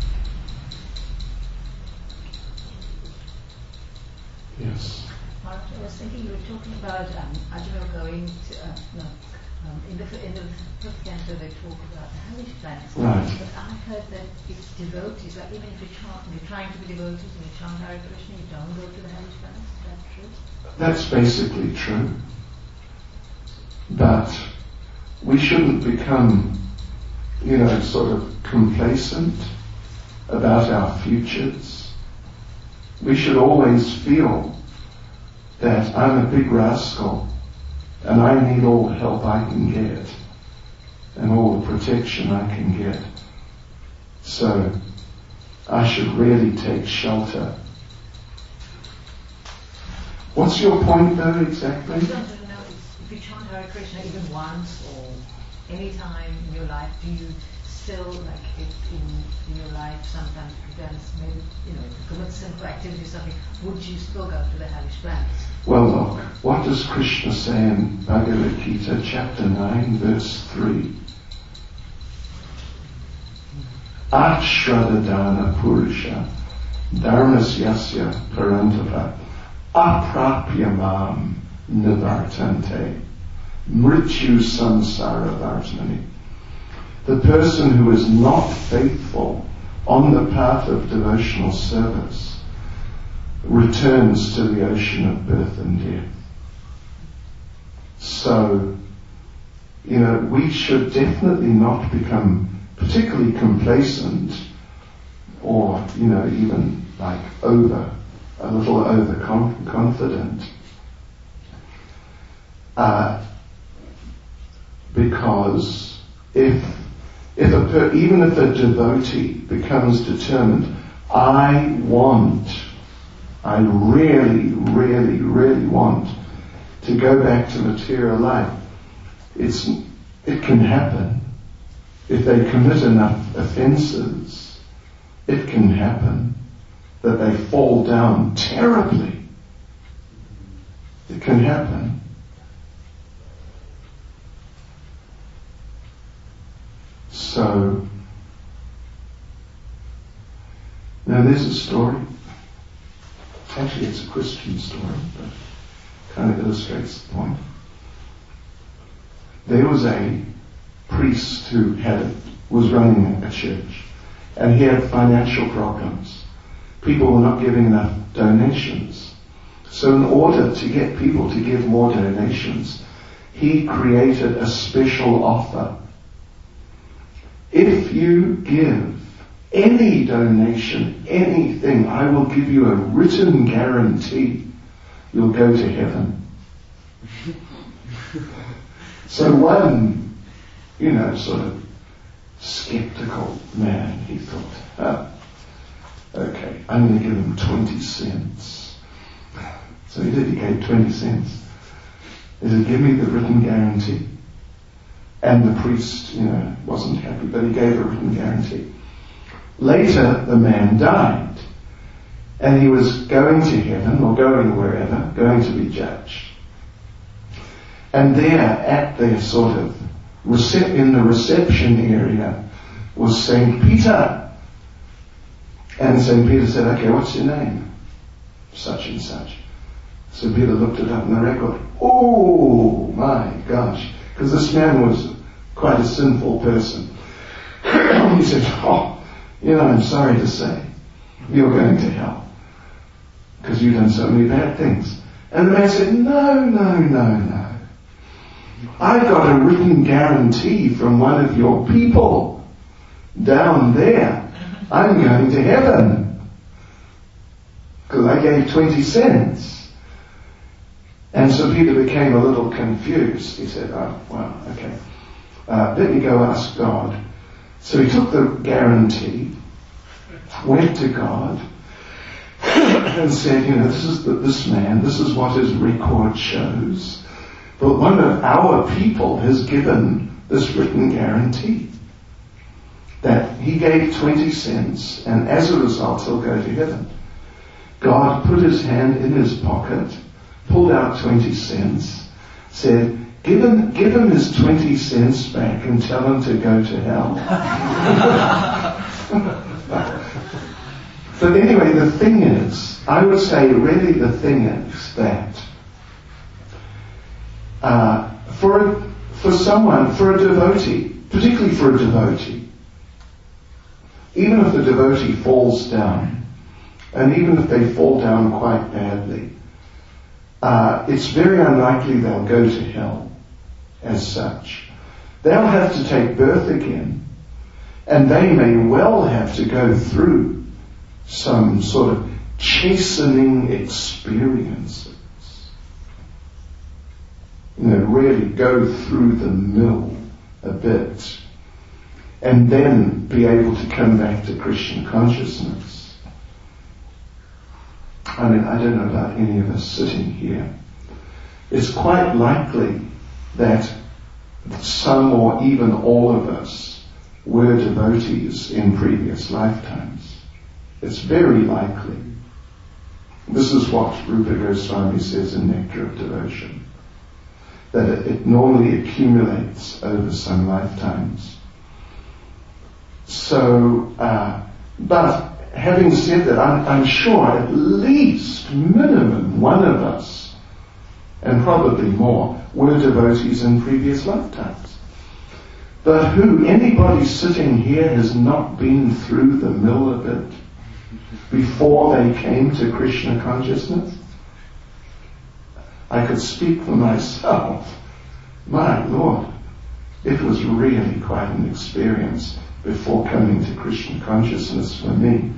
Yes.
Mark, I was thinking you were talking about um, Arjuna going to, uh, no, um, in the in the fifth canto they talk about the hellish planets.
Right.
But I heard that it's devotees, like even if you chant, you're trying to be devotees and you chant Hare Krishna, you don't go to the hellish planets. Is that true?
That's basically true. But we shouldn't become, you know, sort of complacent about our futures. We should always feel that I'm a big rascal and I need all the help I can get and all the protection I can get. So I should really take shelter. What's your point though exactly?
If you chant Hare Krishna even once or any time in your life, do you still, like if in, in your life sometimes prevents maybe, you know, to commit sinful activity or something, would you still go to the hellish planets?
Well look, what does Krishna say in Bhagavad Gita chapter nine verse three? Ashradadana Purusha Dharmasyasya Parantapa Aprapyamam Nivartante Mrityu Samsara Vartmani. The person who is not faithful on the path of devotional service returns to the ocean of birth and death. So, you know, we should definitely not become particularly complacent or, you know, even like over, a little overconfident. Uh, because if, if a per, even if a devotee becomes determined, I want, I really, really, really want to go back to material life, it's, it can happen. If they commit enough offences, it can happen that they fall down terribly. It can happen. So, Now there's a story. Actually, it's a Christian story, but kind of illustrates the point. There was a priest who had was running a church, and he had financial problems. People were not giving enough donations. So in order to get people to give more donations, he created a special offer. If you give any donation, anything, I will give you a written guarantee you'll go to heaven. So one, you know, sort of skeptical man, he thought, oh, okay, I'm going to give him twenty cents. So he did, he gave twenty cents. He said, give me the written guarantee. And the priest, you know, wasn't happy, but he gave a written guarantee. Later, the man died. And he was going to heaven, or going wherever, going to be judged. And there, at the sort of, rece- in the reception area, was Saint Peter. And Saint Peter said, okay, what's your name? Such and such. So Peter looked it up in the record. Oh, my gosh. Because this man was quite a sinful person. He said, oh, you know, I'm sorry to say, you're going to hell. Because you've done so many bad things. And the man said, no, no, no, no. I got a written guarantee from one of your people down there. I'm going to heaven. Because I gave twenty cents. And so Peter became a little confused. He said, oh, well, okay. Uh, let me go ask God. So he took the guarantee, went to God, and said, you know, this is the, this man, this is what his record shows. But one of our people has given this written guarantee that he gave twenty cents, and as a result he'll go to heaven. God put his hand in his pocket, pulled out twenty cents, said, give him, give him his twenty cents back and tell him to go to hell. But anyway, the thing is, I would say really the thing is that uh, for, for someone, for a devotee, particularly for a devotee, even if the devotee falls down, and even if they fall down quite badly, Uh, it's very unlikely they'll go to hell as such. They'll have to take birth again, and they may well have to go through some sort of chastening experiences. You know, really go through the mill a bit, and then be able to come back to Krishna consciousness. I mean, I don't know about any of us sitting here. It's quite likely that some or even all of us were devotees in previous lifetimes. It's very likely. This is what Rupa Goswami says in Nectar of Devotion, that it, it normally accumulates over some lifetimes. So, uh, but having said that, I'm, I'm sure at least minimum one of us, and probably more, were devotees in previous lifetimes. But who, anybody sitting here has not been through the mill of it before they came to Krishna consciousness? I could speak for myself. My Lord, it was really quite an experience before coming to Krishna consciousness for me.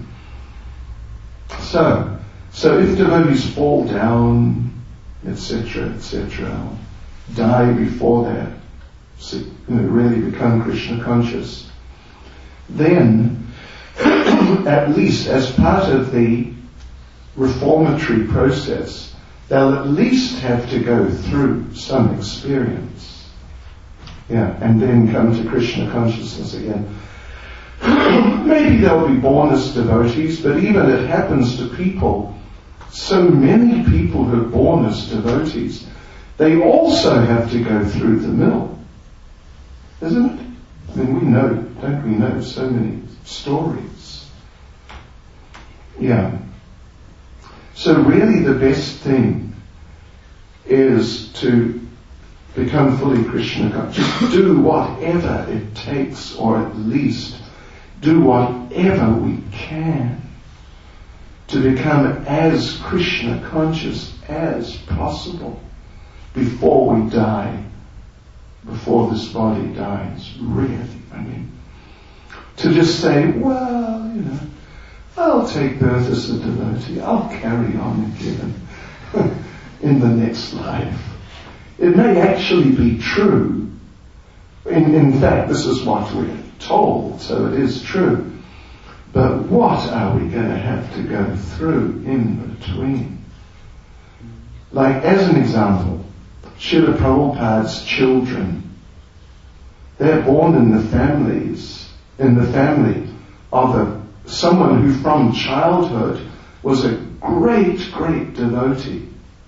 So, so if devotees fall down, et cetera, et cetera, die before that, you know, really become Krishna conscious, then at least as part of the reformatory process, they'll at least have to go through some experience. Yeah, and then come to Krishna consciousness again. Maybe they'll be born as devotees, but even it happens to people, so many people who are born as devotees, they also have to go through the mill. Isn't it? I mean, we know, don't we know, so many stories. Yeah. So really the best thing is to become fully Krishna conscious. Just do whatever it takes, or at least do whatever we can to become as Krishna conscious as possible before we die, before this body dies, really. I mean, to just say, well, you know, I'll take birth as a devotee, I'll carry on in heaven in the next life. It may actually be true. In, in fact, this is what we're told, so it is true. But what are we going to have to go through in between? Like, as an example, Srila Prabhupada's children, they're born in the families, in the family of a, someone who from childhood was a great, great devotee.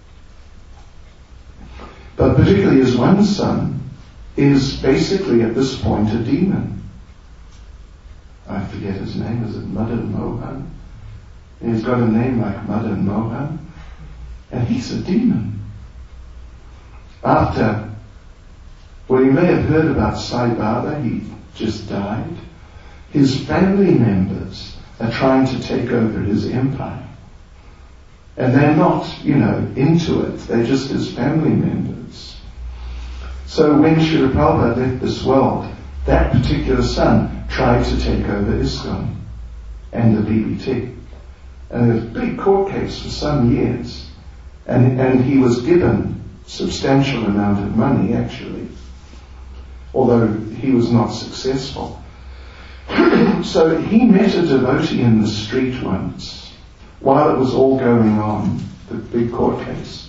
But particularly his one son is basically at this point a demon. I forget his name, is it Madan Mohan? And he's got a name like Madan Mohan. And he's a demon. After, well, you may have heard about Sai Baba, he just died. His family members are trying to take over his empire. And they're not, you know, into it. They're just his family members. So when Srila Prabhupada left this world, that particular son tried to take over ISKCON and the B B T. And there was a big court case for some years. And, and he was given substantial amount of money, actually, although he was not successful. So he met a devotee in the street once, while it was all going on, the big court case.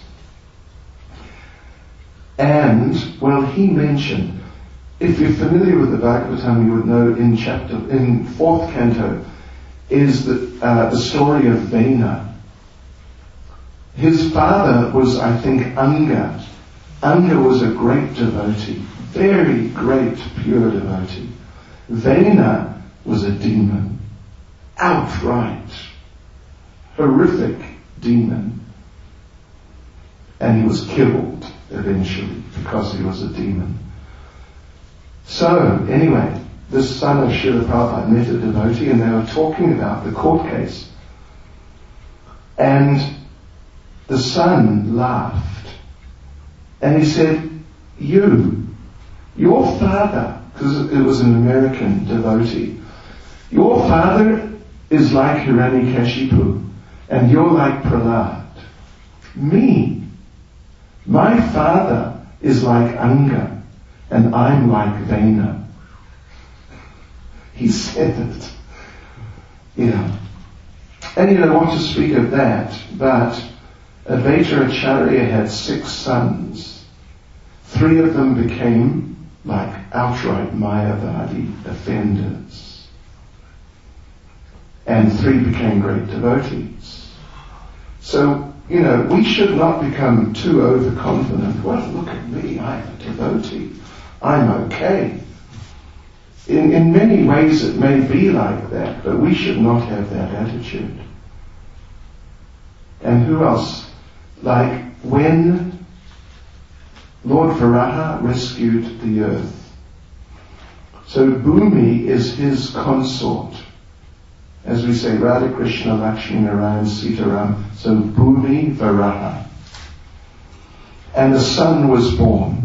And, well, he mentioned, if you're familiar with the Bhagavatam, you would know in chapter, in fourth canto, is the, uh, the story of Vena. His father was, I think, Anga. Anga was a great devotee, very great, pure devotee. Vena was a demon, outright, horrific demon. And he was killed eventually because he was a demon. So, anyway, this son of Srila Prabhupada met a devotee and they were talking about the court case. And the son laughed. And he said, you, your father, because it was an American devotee, your father is like Hiranyakashipu and you're like Prahlad. Me, my father is like Anga and I'm like Vena. He said it. You know. And you don't want to speak of that, but Advaita Acharya had six sons. Three of them became like outright Mayavadi offenders. And three became great devotees. So, you know, we should not become too overconfident. Well, look at me, I'm a devotee. I'm okay. In, in many ways it may be like that, but we should not have that attitude. And who else? Like when Lord Varaha rescued the earth. So Bhumi is his consort. As we say, Radha Krishna, Lakshmi Narayan, Sitaram. So Bhumi Varaha. And a son was born,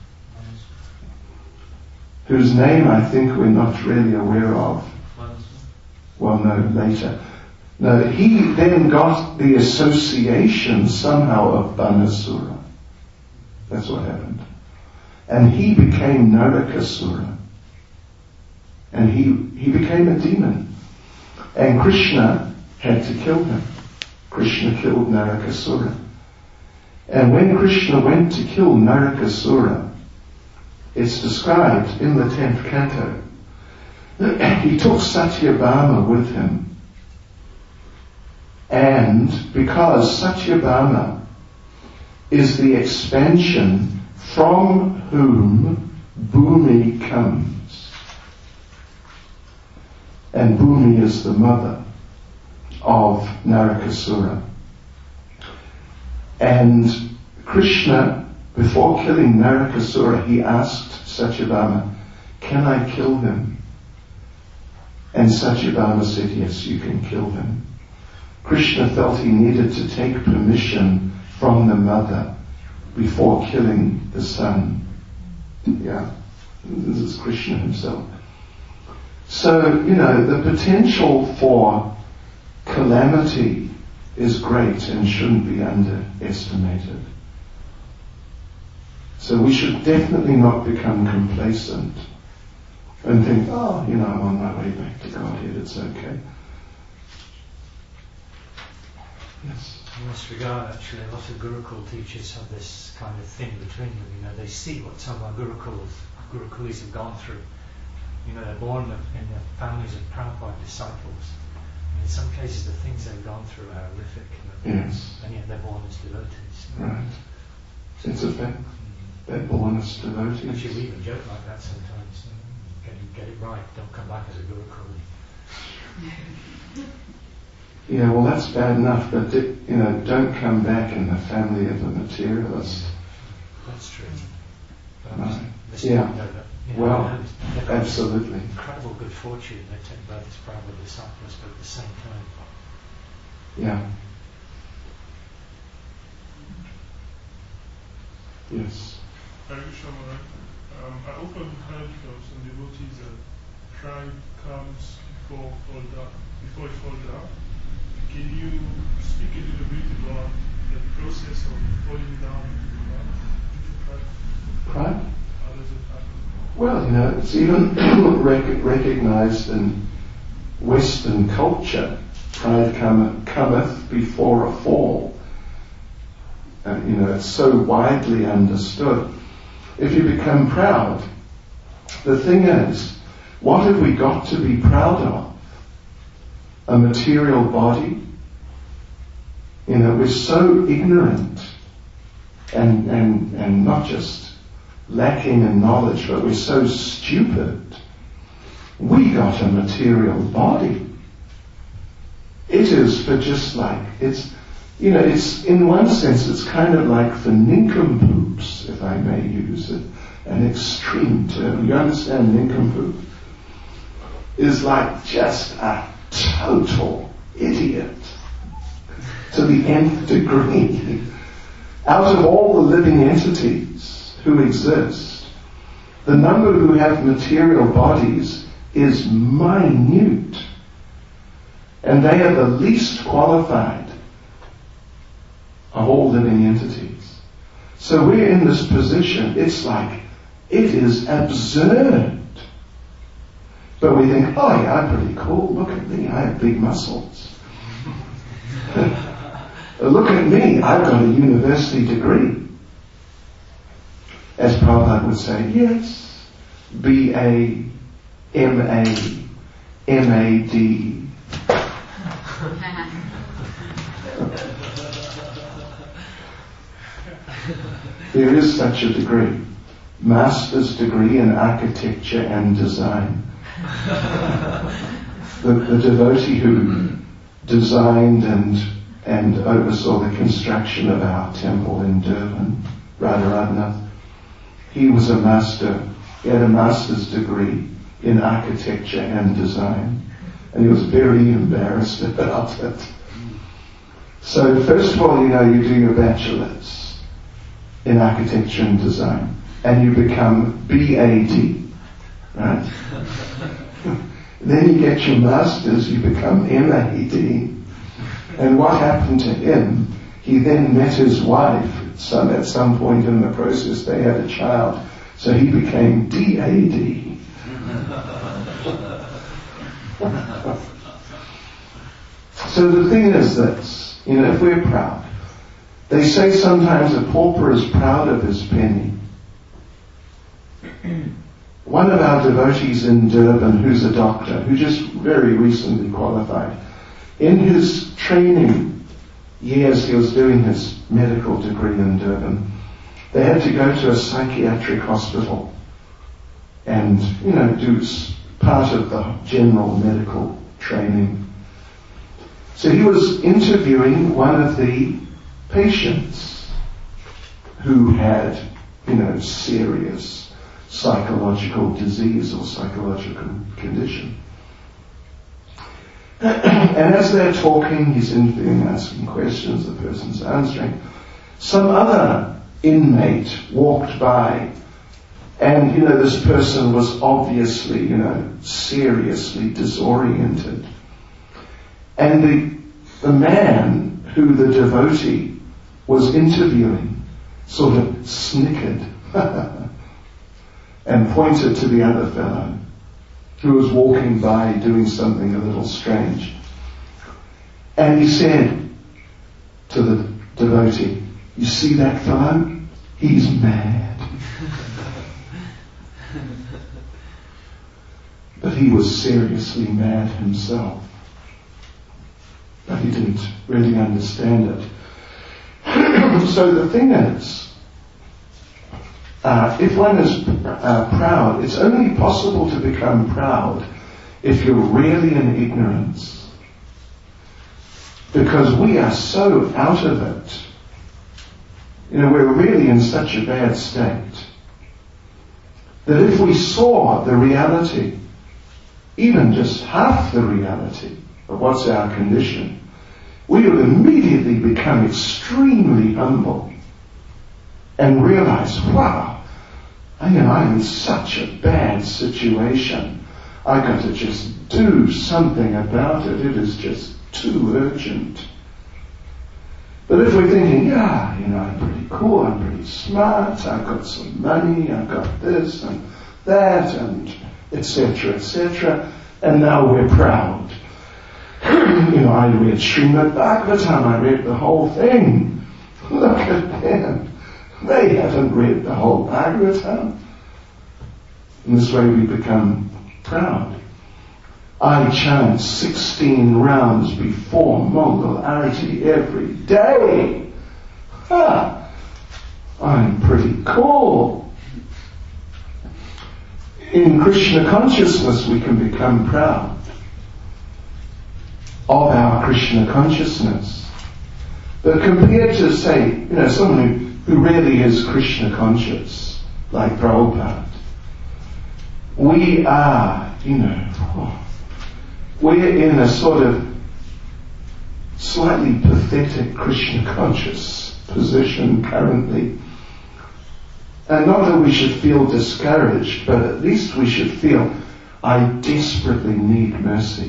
whose name I think we're not really aware of. Well, no, later. No, he then got the association somehow of Banasura. That's what happened. And he became Narakasura. And he, he became a demon. And Krishna had to kill him. Krishna killed Narakasura. And when Krishna went to kill Narakasura, it's described in the tenth canto, he took Satyabhama with him. And because Satyabhama is the expansion from whom Bhumi comes, and Bhumi is the mother of Narakasura. And Krishna, before killing Narakasura, he asked Satyabhama, "Can I kill him?" And Satyabhama said, "Yes, you can kill him." Krishna felt he needed to take permission from the mother before killing the son. Yeah, this is Krishna himself. So, you know, the potential for calamity is great and shouldn't be underestimated. So we should definitely not become complacent and think, oh, you know, I'm on my way back to Godhead, it's okay. Yes.
In this regard, actually, a lot of Gurukul teachers have this kind of thing between them. You know, they see what some of our Gurukuls, Gurukulis have gone through. You know, they're born in the families of Prabhupada disciples. And in some cases, the things they've gone through are horrific.
Yes.
And yet they're born as devotees.
Right. It's a fact. They're born as devotees.
Actually, we even joke like that sometimes. Get it, get it right. Don't come back as a Gurukul.
Yeah, well, that's bad enough, but you know, don't come back in the family of a materialist.
That's true.
Right. Yeah.
Know that, you know,
well, absolutely.
Incredible good fortune they take both as Prabhupada disciples, but at the same time.
Yeah. Yes.
Hare Krishna, um, I often heard from some devotees that pride comes before fall down, before it falls down. Can you speak a little bit about the process of falling down into pride?
Pride?
How does it happen?
Well, you know, it's even rec- recognized in Western culture. Pride come, cometh before a fall. And, you know, it's so widely understood. If you become proud, the thing is, what have we got to be proud of? A material body? You know, we're so ignorant and, and, and not just lacking in knowledge, but we're so stupid. We got a material body. It is for just like, it's, you know, it's, in one sense, it's kind of like for nincompoops, if I may use it, an extreme term. You understand nincompoop? Is like just a total idiot to the nth degree. Out of all the living entities who exist, the number who have material bodies is minute. And they are the least qualified of all living entities. So we're in this position, it's like, it is absurd. But we think, oh yeah, I'm pretty cool, look at me, I have big muscles. Look at me, I've got a university degree. As Prabhupada would say, yes, B A, M A, M A D. There is such a degree, master's degree in architecture and design. the, the devotee who designed and and oversaw the construction of our temple in Durban, Radharadhanath, he was a master. He had a master's degree in architecture and design, and he was very embarrassed about it. So first of all, you know, you do your bachelor's in architecture and design, and you become B A D, right? Then you get your master's, you become M A D. And what happened to him? He then met his wife. Some, at some point in the process, they had a child. So he became D A D. So the thing is this, you know, if we're proud, they say sometimes a pauper is proud of his penny. One of our devotees in Durban, who's a doctor, who just very recently qualified, in his training years, he was doing his medical degree in Durban. They had to go to a psychiatric hospital and, you know, do part of the general medical training. So he was interviewing one of the patients who had, you know, serious psychological disease or psychological condition. And as they're talking, he's interviewing, asking questions, the person's answering. Some other inmate walked by, and, you know, this person was obviously, you know, seriously disoriented. And the, the man who the devotee was interviewing sort of snickered and pointed to the other fellow who was walking by doing something a little strange. And he said to the devotee, "You see that fellow? He's mad." But he was seriously mad himself. But he didn't really understand it. So the thing is, uh, if one is uh, proud, it's only possible to become proud if you're really in ignorance. Because we are so out of it. You know, we're really in such a bad state that if we saw the reality, even just half the reality of what's our condition, we would immediately become extremely humble and realize, wow, you know, I'm in such a bad situation. I've got to just do something about it. It is just too urgent. But if we're thinking, yeah, you know, I'm pretty cool, I'm pretty smart, I've got some money, I've got this and that, and et cetera, et cetera, and now we're proud. You know, I read Srimad Bhagavatam, I read the whole thing. Look at them. They haven't read the whole Bhagavatam. In this way we become proud. I chant sixteen rounds before Mongol Arati every day. Ha! I'm pretty cool. In Krishna consciousness we can become proud of our Krishna consciousness. But compared to, say, you know, someone who, who really is Krishna conscious, like Prabhupada, we are, you know, oh, we're in a sort of slightly pathetic Krishna conscious position currently. And not that we should feel discouraged, but at least we should feel, I desperately need mercy.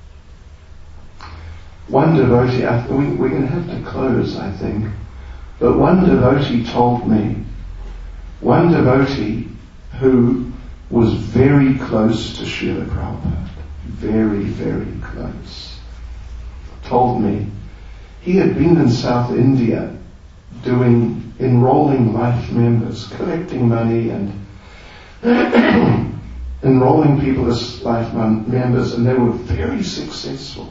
One devotee, I, we, we're going to have to close, I think, but one devotee told me, one devotee who was very close to Srila Prabhupada, very, very close, told me he had been in South India doing, enrolling life members, collecting money and enrolling people as life members, and they were very successful.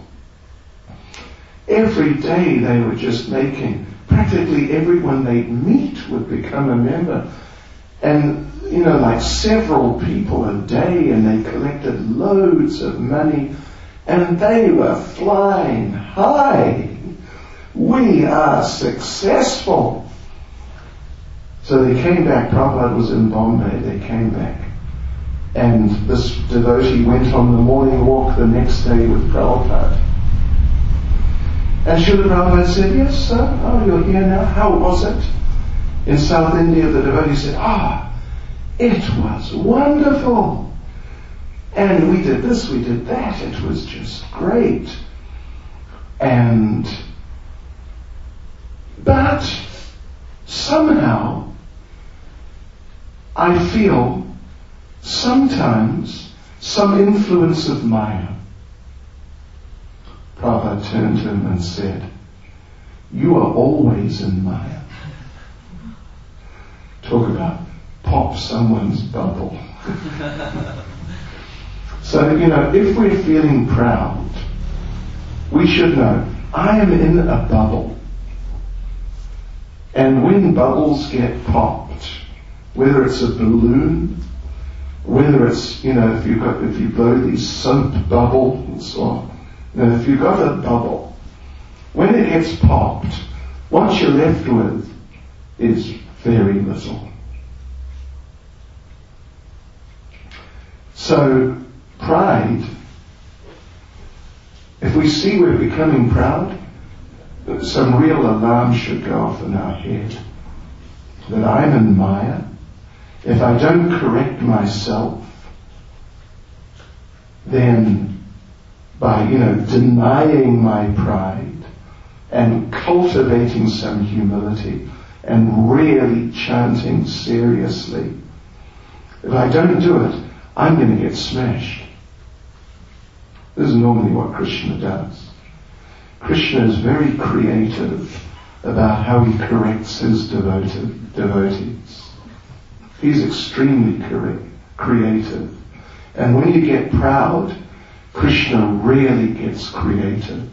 Every day they were just making, practically everyone they'd meet would become a member. And, you know, like several people a day, and they collected loads of money, and they were flying high. We are successful. So they came back, Prabhupada was in Bombay, they came back. And this devotee went on the morning walk the next day with Prabhupada. And Srila Prabhupada said, yes, sir, oh, you're here now, how was it? In South India, the devotee said, ah, it was wonderful. And we did this, we did that, it was just great. And, but somehow, I feel sometimes some influence of Maya. Prabhupada turned to him and said, you are always in Maya. Talk about pop someone's bubble. So, you know, if we're feeling proud, we should know, I am in a bubble. And when bubbles get popped, whether it's a balloon, whether it's, you know, if you got, if you blow these soap bubbles, or, you know, if you've got a bubble, gets popped, what you're left with is very little. So, pride, if we see we're becoming proud, some real alarm should go off in our head. That I'm in mire. If I don't correct myself, then by, you know, denying my pride and cultivating some humility and really chanting seriously, if I don't do it, I'm going to get smashed. This is normally what Krishna does. Krishna is very creative about how he corrects his devoted, devotees. He's extremely correct, creative. And when you get proud, Krishna really gets creative.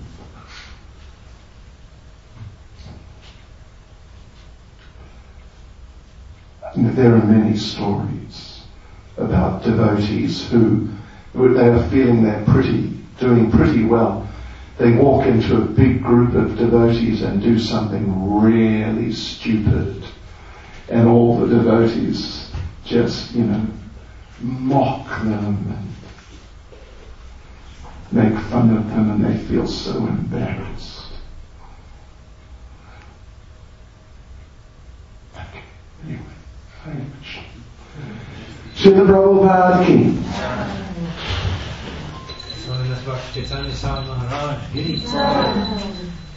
There are many stories about devotees who, they are feeling they're pretty, doing pretty well. They walk into a big group of devotees and do something really stupid. And all the devotees just, you know, mock them and make fun of them, and they feel so embarrassed. Okay, anyway, Hare Krishna. Srila Prabhupada ki.
So in this Bhakti Chaitanya Swami Maharaj Giri.